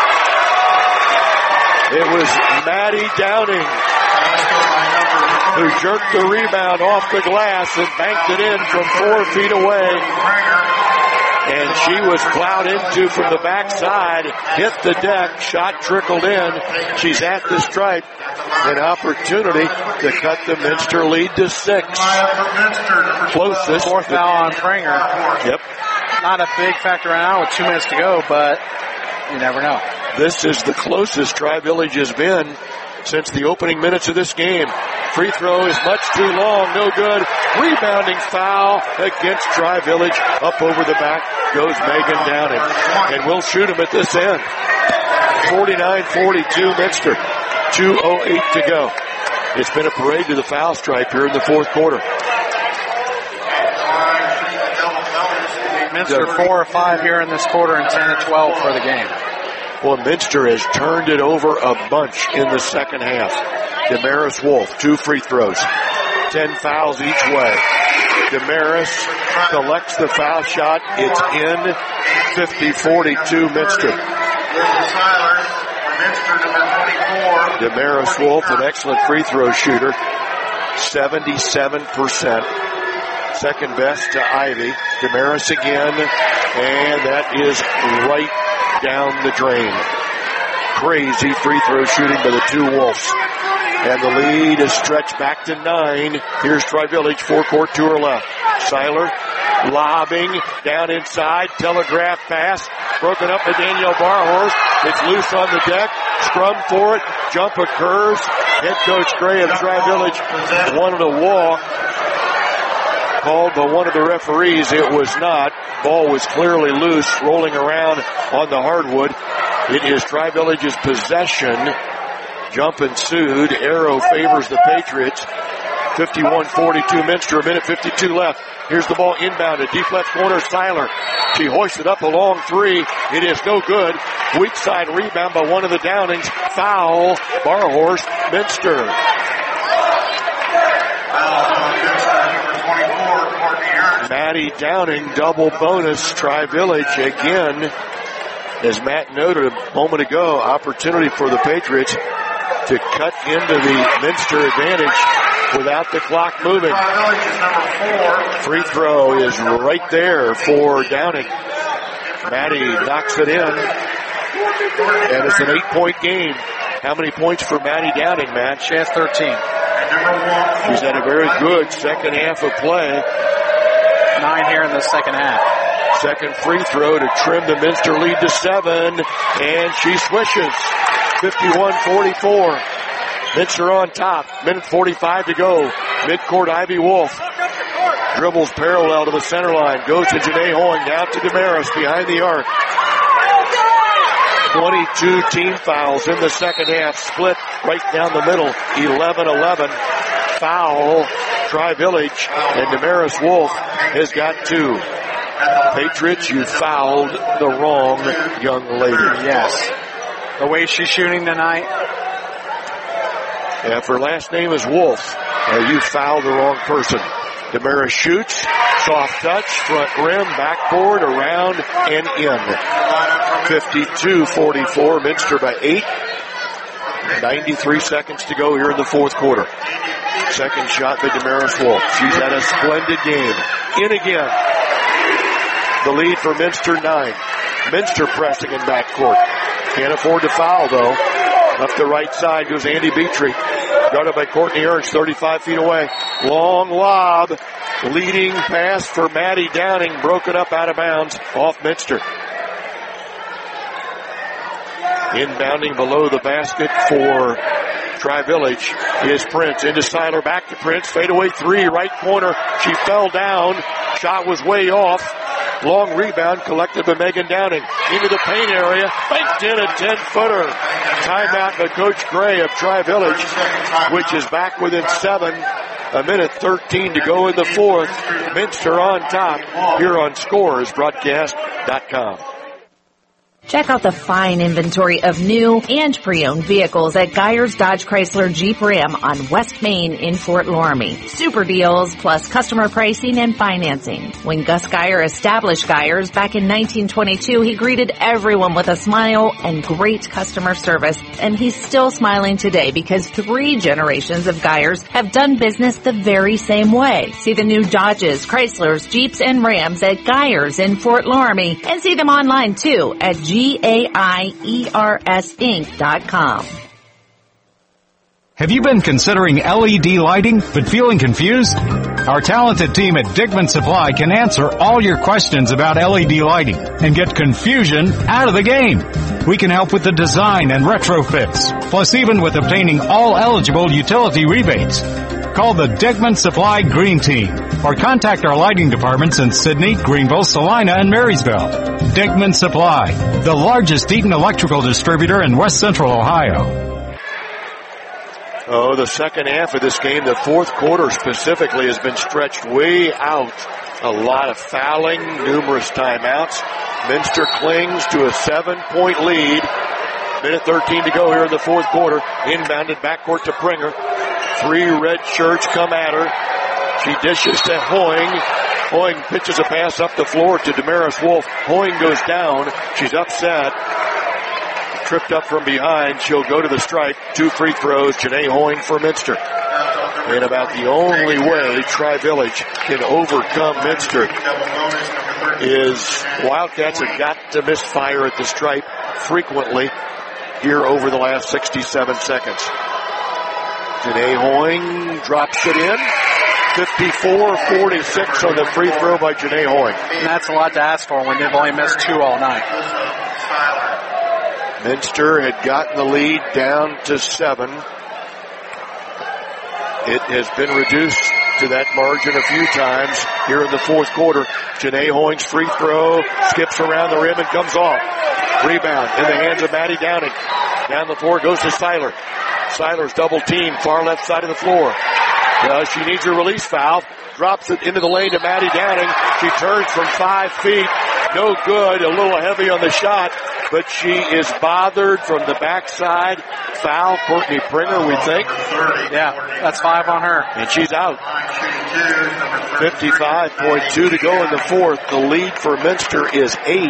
U: It was Maddie Downing who jerked the rebound off the glass and banked it in from 4 feet away. And she was plowed into from the backside, hit the deck, shot trickled in. She's at the stripe. An opportunity to cut the Minster lead to 6. Closest.
O: 4th foul on Pringer.
U: Yep.
O: Not a big factor right now with 2 minutes to go, but you never know.
U: This is the closest Tri-Village has been since the opening minutes of this game. Free throw is much too long, no good. Rebounding foul against Tri-Village. Up over the back goes Megan Downing. And we'll shoot him at this end. 49-42 Minster. 2:08 to go. It's been a parade to the foul stripe here in the fourth quarter.
O: Minster 4 or 5 here in this quarter and 10 or 12 for the game.
U: Well, Minster has turned it over a bunch in the second half. Damaris Wolf, 2 free throws. 10 fouls each way. Damaris collects the foul shot. It's in. 50-42 Minster. Damaris Wolf, an excellent free throw shooter, 77%. Second best to Ivy. Damaris again, and that is right down the drain. Crazy free throw shooting by the two Wolves. And the lead is stretched back to 9. Here's Tri-Village, forecourt, 2 are left. Seiler lobbing down inside, telegraph pass, broken up by Danielle Barhorst. It's loose on the deck, scrum for it, jump occurs. Head coach Gray of Tri-Village wanted a walk. Called by one of the referees, it was not. Ball was clearly loose, rolling around on the hardwood. It is Tri-Village's possession. Jump ensued. Arrow favors the Patriots. 51-42 Minster, a minute 52 left. Here's the ball inbounded. Deep left corner, Seiler. She hoisted up a long 3. It is no good. Weak side rebound by one of the Downings. Foul, Barhorst, Minster. Maddie Downing, double bonus, Tri-Village again. As Matt noted a moment ago, opportunity for the Patriots to cut into the Minster advantage without the clock moving. Free throw is right there for Downing. Maddie knocks it in, and it's an 8-point game. How many points for Maddie Downing, Matt?
O: She has 13.
U: She's had a very good second half of play.
O: 9 here in the second half.
U: Second free throw to trim the Minster lead to 7, and she swishes. 51-44. Minster on top. Minute 45 to go. Midcourt, Ivy Wolf. Dribbles parallel to the center line. Goes to Janae Hoing. Down to Damaris behind the arc. 22 team fouls in the second half. Split right down the middle. 11-11. Foul. Tri-Village. And Damaris Wolf has got 2. Patriots, you fouled the wrong young lady.
O: Yes. The way she's shooting tonight.
U: Yeah, if her last name is Wolf, you fouled the wrong person. Damaris shoots. Soft touch. Front rim. Backboard. Around and in. 52-44. Minster by 8. 93 seconds to go here in the fourth quarter. Second shot by Damaris Wolf. She's had a splendid game. In again. The lead for Minster 9. Minster pressing in backcourt. Can't afford to foul though. Up the right side goes Andy Beatrice. Guarded by Courtney Ernst, 35 feet away. Long lob. Leading pass for Maddie Downing. Broken up out of bounds off Minster. Inbounding below the basket for Tri-Village is Prince. Into Seiler, back to Prince. Fadeaway 3, right corner. She fell down. Shot was way off. Long rebound collected by Megan Downing. Into the paint area. Banked in a 10-footer. Timeout by Coach Gray of Tri-Village, which is back within 7. A minute 13 to go in the fourth. Minster on top here on ScoresBroadcast.com.
P: Check out the fine inventory of new and pre-owned vehicles at Geyer's Dodge Chrysler Jeep Ram on West Main in Fort Loramie. Super deals plus customer pricing and financing. When Gus Geyer established Geyer's back in 1922, he greeted everyone with a smile and great customer service. And he's still smiling today because 3 generations of Geyers have done business the very same way. See the new Dodges, Chryslers, Jeeps, and Rams at Geyer's in Fort Loramie, and see them online too at GAIERSinc.com.
H: Have you been considering LED lighting but feeling confused? Our talented team at Dickman Supply can answer all your questions about LED lighting and get confusion out of the game. We can help with the design and retrofits, plus even with obtaining all eligible utility rebates. Call the Dickman Supply Green Team or contact our lighting departments in Sydney, Greenville, Salina, and Marysville. Dickman Supply, the largest Eaton electrical distributor in West Central Ohio.
U: Oh, the second half of this game, the fourth quarter specifically, has been stretched way out. A lot of fouling, numerous timeouts. Minster clings to a 7-point lead. Minute 13 to go here in the fourth quarter. Inbounded backcourt to Pringer. 3 red shirts come at her. She dishes to Hoing. Hoying pitches a pass up the floor to Damaris Wolf. Hoying goes down. She's upset. Tripped up from behind. She'll go to the stripe. 2 free throws. Janae Hoying for Minster. And about the only way Tri-Village can overcome Minster is Wildcats have got to misfire at the stripe frequently here over the last 67 seconds. Janae Hoying drops it in. 54-46 on the free throw by Janae Hoying.
O: And that's a lot to ask for when they've only missed 2 all night.
U: Minster had gotten the lead down to 7. It has been reduced to that margin a few times here in the fourth quarter. Janae Hoying's free throw skips around the rim and comes off. Rebound in the hands of Maddie Downing. Down the floor goes to Seiler. Seiler's double team, far left side of the floor. She needs a release valve. Drops it into the lane to Maddie Downing. She turns from 5 feet. No good. A little heavy on the shot. But she is bothered from the backside. Foul, Courtney Pringer, we think.
O: Yeah, that's 5 on her.
U: And she's out. 55.2 to go in the fourth. The lead for Minster is 8.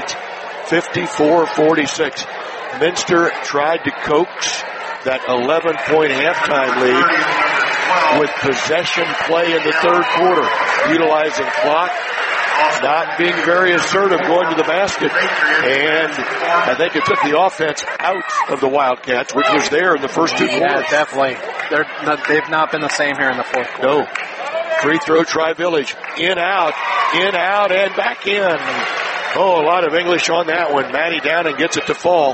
U: 54-46. Minster tried to coax that 11-point halftime lead with possession play in the third quarter, utilizing clock, not being very assertive going to the basket. And I think it took the offense out of the Wildcats, which was there in the first 2 quarters.
O: Yeah, definitely. They've not been the same here in the fourth quarter.
U: No. Free throw, Tri-Village. In, out, and back in. Oh, a lot of English on that one. Maddie Downing gets it to fall.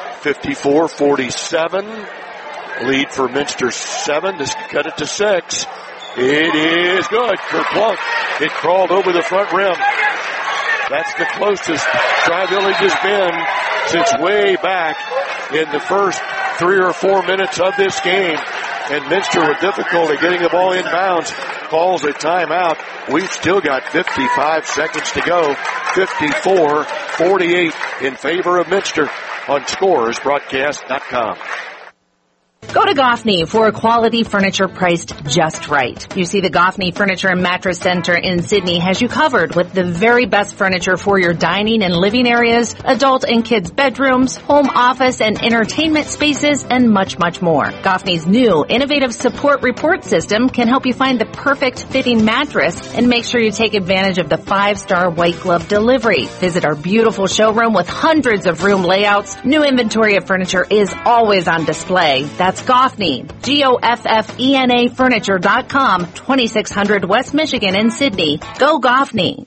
U: 54-47. Lead for Minster 7. This could cut it to 6. It is good. Kerplunk. It crawled over the front rim. That's the closest Tri-Village has been since way back in the first 3 or 4 minutes of this game. And Minster with difficulty getting the ball inbounds calls a timeout. We've still got 55 seconds to go. 54-48 in favor of Minster on ScoresBroadcast.com.
P: Go to Goffney for quality furniture priced just right. You see, the Goffney Furniture and Mattress Center in Sydney has you covered with the very best furniture for your dining and living areas, adult and kids' bedrooms, home office and entertainment spaces, and much, much more. Goffney's new innovative support report system can help you find the perfect fitting mattress and make sure you take advantage of the 5-star white glove delivery. Visit our beautiful showroom with hundreds of room layouts. New inventory of furniture is always on display. That's Goffney, Goffena Furniture.com, 2600 West Michigan in Sydney. Go Goffney.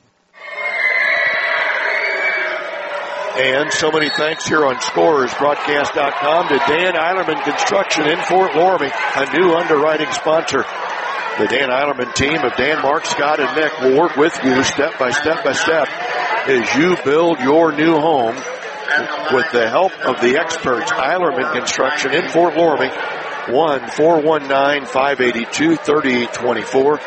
U: And so many thanks here on ScoresBroadcast.com to Dan Eilerman Construction in Fort Loramie, a new underwriting sponsor. The Dan Eilerman team of Dan, Mark, Scott, and Nick will work with you step by step as you build your new home with the help of the experts. Eilerman Construction in Fort Loramie, 1-419-582-3824,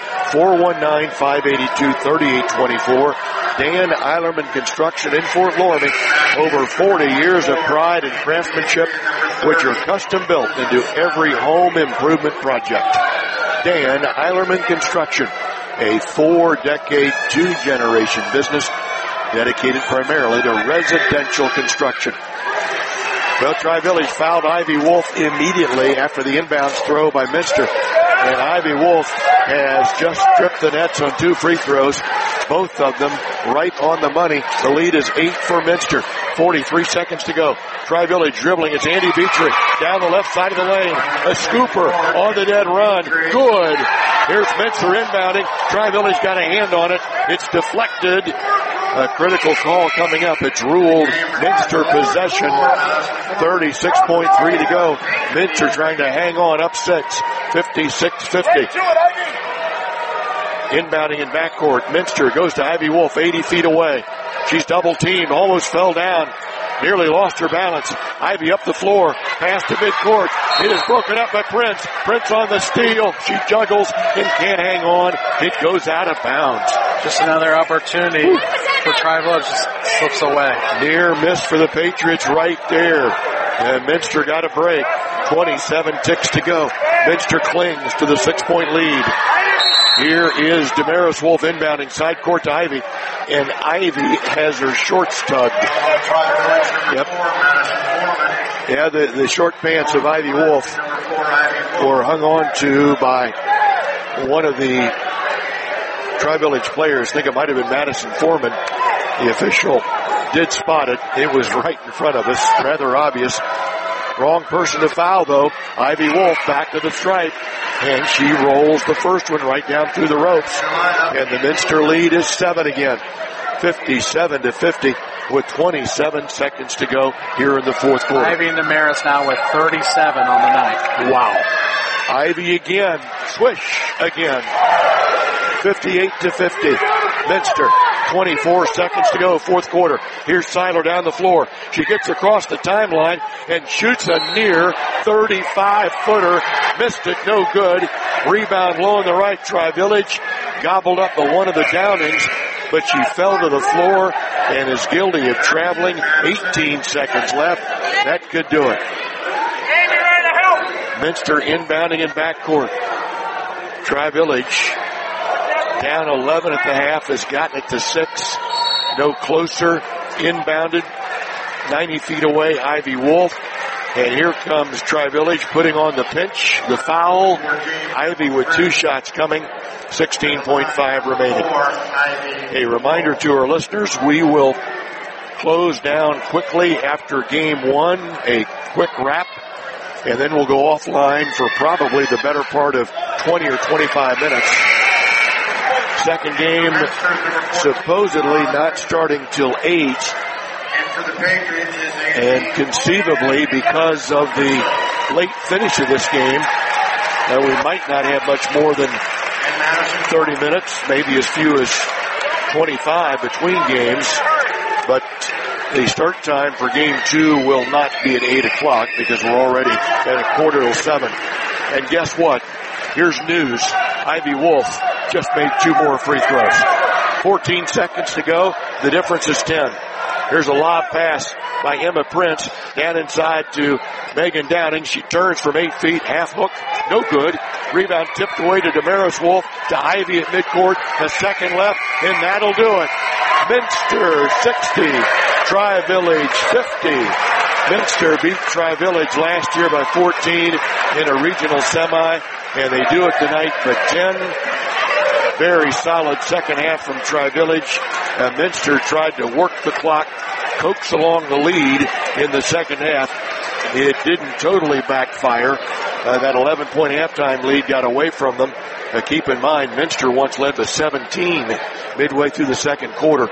U: 419-582-3824. Dan Eilerman Construction in Fort Loramie, over 40 years of pride and craftsmanship, which are custom built into every home improvement project. Dan Eilerman Construction, a 4-decade, 2-generation business dedicated primarily to residential construction. Well, Tri-Village fouled Ivy Wolf immediately after the inbounds throw by Minster. And Ivy Wolf has just stripped the nets on 2 free throws, both of them right on the money. The lead is 8 for Minster. 43 seconds to go. Tri-Village dribbling. It's Andy Beatrick down the left side of the lane. A scooper on the dead run. Good. Here's Minster inbounding. Tri-Village got a hand on it. It's deflected. A critical call coming up. It's ruled Minster possession. 36.3 to go. Minster trying to hang on, up 6. 56-50. Inbounding in backcourt. Minster goes to Ivy Wolf, 80 feet away. She's double teamed, almost fell down. Nearly lost her balance. Ivy up the floor, pass to midcourt. It is broken up by Prince. Prince on the steal. She juggles and can't hang on. It goes out of bounds.
O: Just another opportunity for Tri-Village, just slips away.
U: Near miss for the Patriots right there. And Minster got a break. 27 ticks to go. Minster clings to the 6-point lead. Here is Damaris Wolf inbounding side court to Ivy, and Ivy has her shorts tugged. Yep. Yeah, the short pants of Ivy Wolf were hung on to by one of the Tri-Village players. I think it might have been Madison Foreman. The official did spot it. It was right in front of us. Rather obvious. Wrong person to foul, though. Ivy Wolf back to the stripe, and she rolls the first one right down through the ropes. And the Minster lead is 7 again. 57-50 with 27 seconds to go here in the fourth quarter.
O: Ivy and Damaris now with 37 on the night.
U: Wow. Ivy again. Swish again. 58-50. Minster. 24 seconds to go, fourth quarter. Here's Seiler down the floor. She gets across the timeline and shoots a near 35-footer. Missed it, no good. Rebound low in the right. Tri-Village gobbled up the one of the Downings, but she fell to the floor and is guilty of traveling. 18 seconds left. That could do it. Minster inbounding in backcourt. Tri-Village down 11 at the half, has gotten it to 6. No closer. Inbounded 90 feet away, Ivy Wolf. And here comes Tri-Village putting on the pinch, the foul. Ivy with 2 shots coming. 16.5 remaining. A reminder to our listeners, we will close down quickly after game 1. A quick wrap. And then we'll go offline for probably the better part of 20 or 25 minutes. Second game supposedly not starting till 8. And conceivably, because of the late finish of this game, we might not have much more than 30 minutes, maybe as few as 25 between games. But the start time for game 2 will not be at 8 o'clock because we're already at 6:45. And guess what? Here's news. Ivy Wolf just made 2 more free throws. 14 seconds to go. The difference is 10. Here's a lob pass by Emma Prince down inside to Megan Downing. She turns from 8 feet, half hook, no good. Rebound tipped away to Damaris Wolf, to Ivy at midcourt. A second left, and that'll do it. Minster 60, Tri-Village 50. Minster beat Tri-Village last year by 14 in a regional semi, and they do it tonight by 10. Very solid second half from Tri-Village. Minster tried to work the clock, coax along the lead in the second half. It didn't totally backfire. That 11-point halftime lead got away from them. Keep in mind, Minster once led by 17 midway through the second quarter,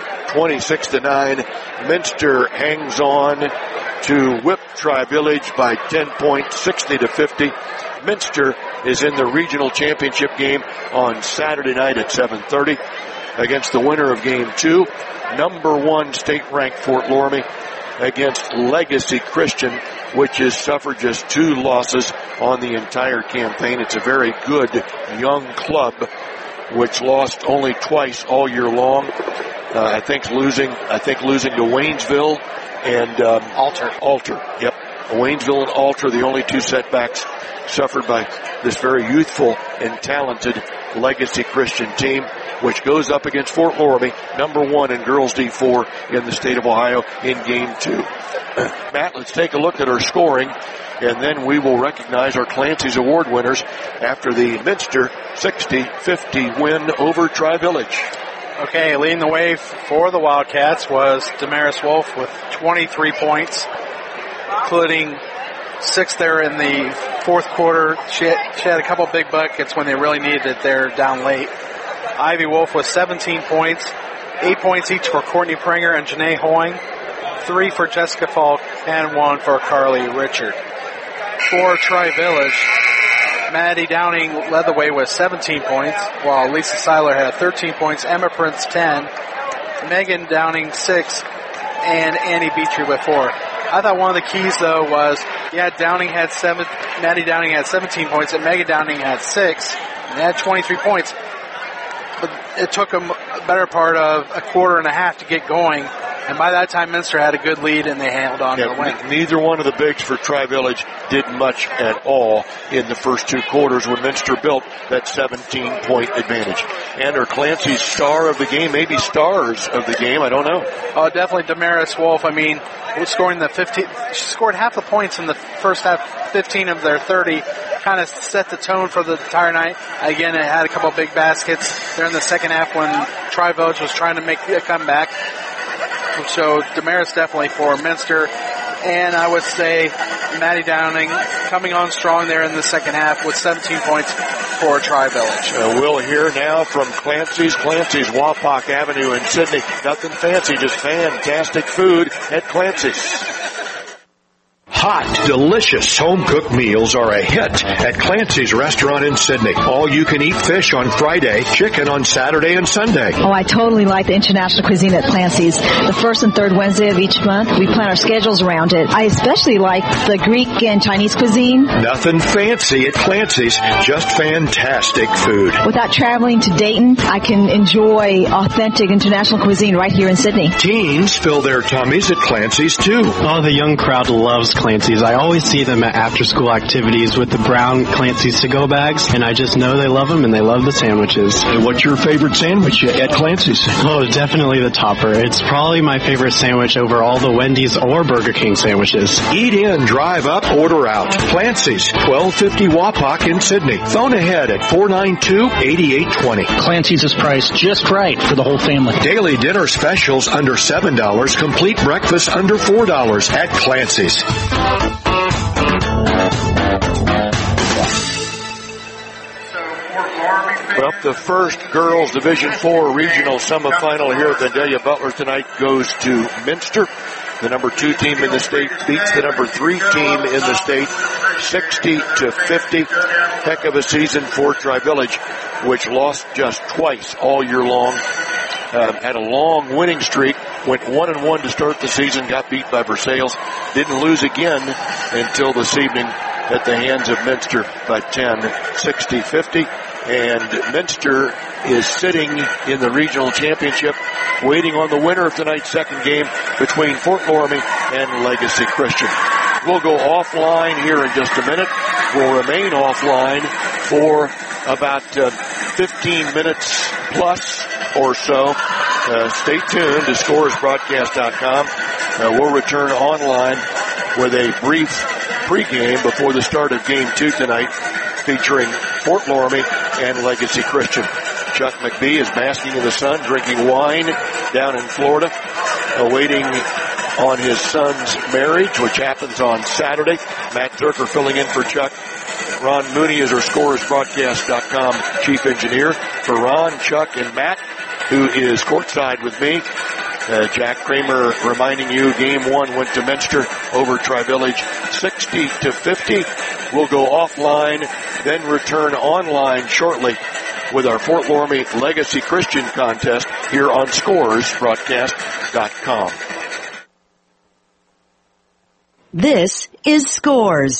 U: 26-9. Minster hangs on to whip Tri-Village by 10 points, 60-50. Minster is in the regional championship game on Saturday night at 7:30 against the winner of game 2, number 1 state-ranked Fort Loramie, against Legacy Christian, which has suffered just 2 losses on the entire campaign. It's a very good young club, which lost only twice all year long. I think losing to Waynesville and Alter. Yep, Waynesville and Alter, the only 2 setbacks suffered by this very youthful and talented Legacy Christian team, which goes up against Fort Loramie, number 1 in girls D4 in the state of Ohio in game 2. Matt, let's take a look at our scoring, and then we will recognize our Clancy's Award winners after the Minster 60-50 win over Tri-Village.
O: Okay, leading the way for the Wildcats was Damaris Wolf with 23 points, including 6 there in the fourth quarter. She had a couple big buckets when they really needed it there down late. Ivy Wolf with 17 points, 8 points each for Courtney Pringer and Janae Hoying, 3 for Jessica Falk, and 1 for Carly Richard. For Tri-Village, Maddie Downing led the way with 17 points, while Lisa Seiler had 13 points, Emma Prince 10, Megan Downing 6, and Annie Beatry with 4. I thought one of the keys, though, was, Maddie Downing had 17 points, and Megan Downing had 6, and they had 23 points. But it took them a better part of a quarter and a half to get going. And by that time, Minster had a good lead, and they held on to the win.
N: Neither one of the bigs for Tri-Village did much at all in the first 2 quarters when Minster built that 17-point advantage. Enter Clancy's star of the game, maybe stars of the game, I don't know.
O: Oh, definitely Damaris Wolf. I mean, scoring she scored half the points in the first half, 15 of their 30. Kind of set the tone for the entire night. Again, it had a couple of big baskets there in the second half when Tri-Village was trying to make a comeback. So Damaris definitely for Minster. And I would say Maddie Downing coming on strong there in the second half with 17 points for Tri-Village.
N: We'll hear now from Clancy's Wapak Avenue in Sydney. Nothing fancy, just fantastic food at Clancy's.
A: Hot, delicious home-cooked meals are a hit at Clancy's restaurant in Sydney. All-you-can-eat fish on Friday, chicken on Saturday and Sunday.
I: Oh, I totally like the international cuisine at Clancy's. The first and third Wednesday of each month, we plan our schedules around it. I especially like the Greek and Chinese cuisine.
A: Nothing fancy at Clancy's, just fantastic food.
I: Without traveling to Dayton, I can enjoy authentic international cuisine right here in Sydney.
A: Teens fill their tummies at Clancy's, too.
J: Oh, the young crowd loves Clancy's. I always see them at after-school activities with the brown Clancy's to-go bags, and I just know they love them and they love the sandwiches.
A: And what's your favorite sandwich at Clancy's?
J: Oh, definitely the topper. It's probably my favorite sandwich over all the Wendy's or Burger King sandwiches.
A: Eat in, drive up, order out. Clancy's, 1250 Wapak in Sydney. Phone ahead at 492-8820.
K: Clancy's is priced just right for the whole family.
A: Daily dinner specials under $7. Complete breakfast under $4 at Clancy's.
N: Well, the first girls Division IV regional semifinal here at the Delia Butler tonight goes to Minster. The number 2 team in the state beats the number 3 team in the state 60-50. Heck of a season for Tri-Village, which lost just twice all year long. Had a long winning streak, went 1-1 to start the season, got beat by Versailles, didn't lose again until this evening at the hands of Minster by 10, 60-50. And Minster is sitting in the regional championship, waiting on the winner of tonight's second game between Fort Loramie and Legacy Christian. We'll go offline here in just a minute. We'll remain offline for about 15 minutes plus or so. Stay tuned to scoresbroadcast.com. We'll return online with a brief pregame before the start of Game 2 tonight, featuring Fort Loramie and Legacy Christian. Chuck McBee is basking in the sun, drinking wine down in Florida, awaiting on his son's marriage, which happens on Saturday. Matt Zerker filling in for Chuck. Ron Mooney is our scoresbroadcast.com chief engineer. For Ron, Chuck, and Matt, who is courtside with me, Jack Kramer reminding you Game 1 went to Minster over Tri-Village 60-50. We'll go offline, then return online shortly with our Fort Loramie Legacy Christian contest here on scoresbroadcast.com.
X: This is Scores,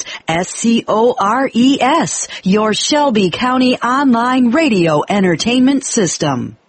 X: SCORES, your Shelby County online radio entertainment system.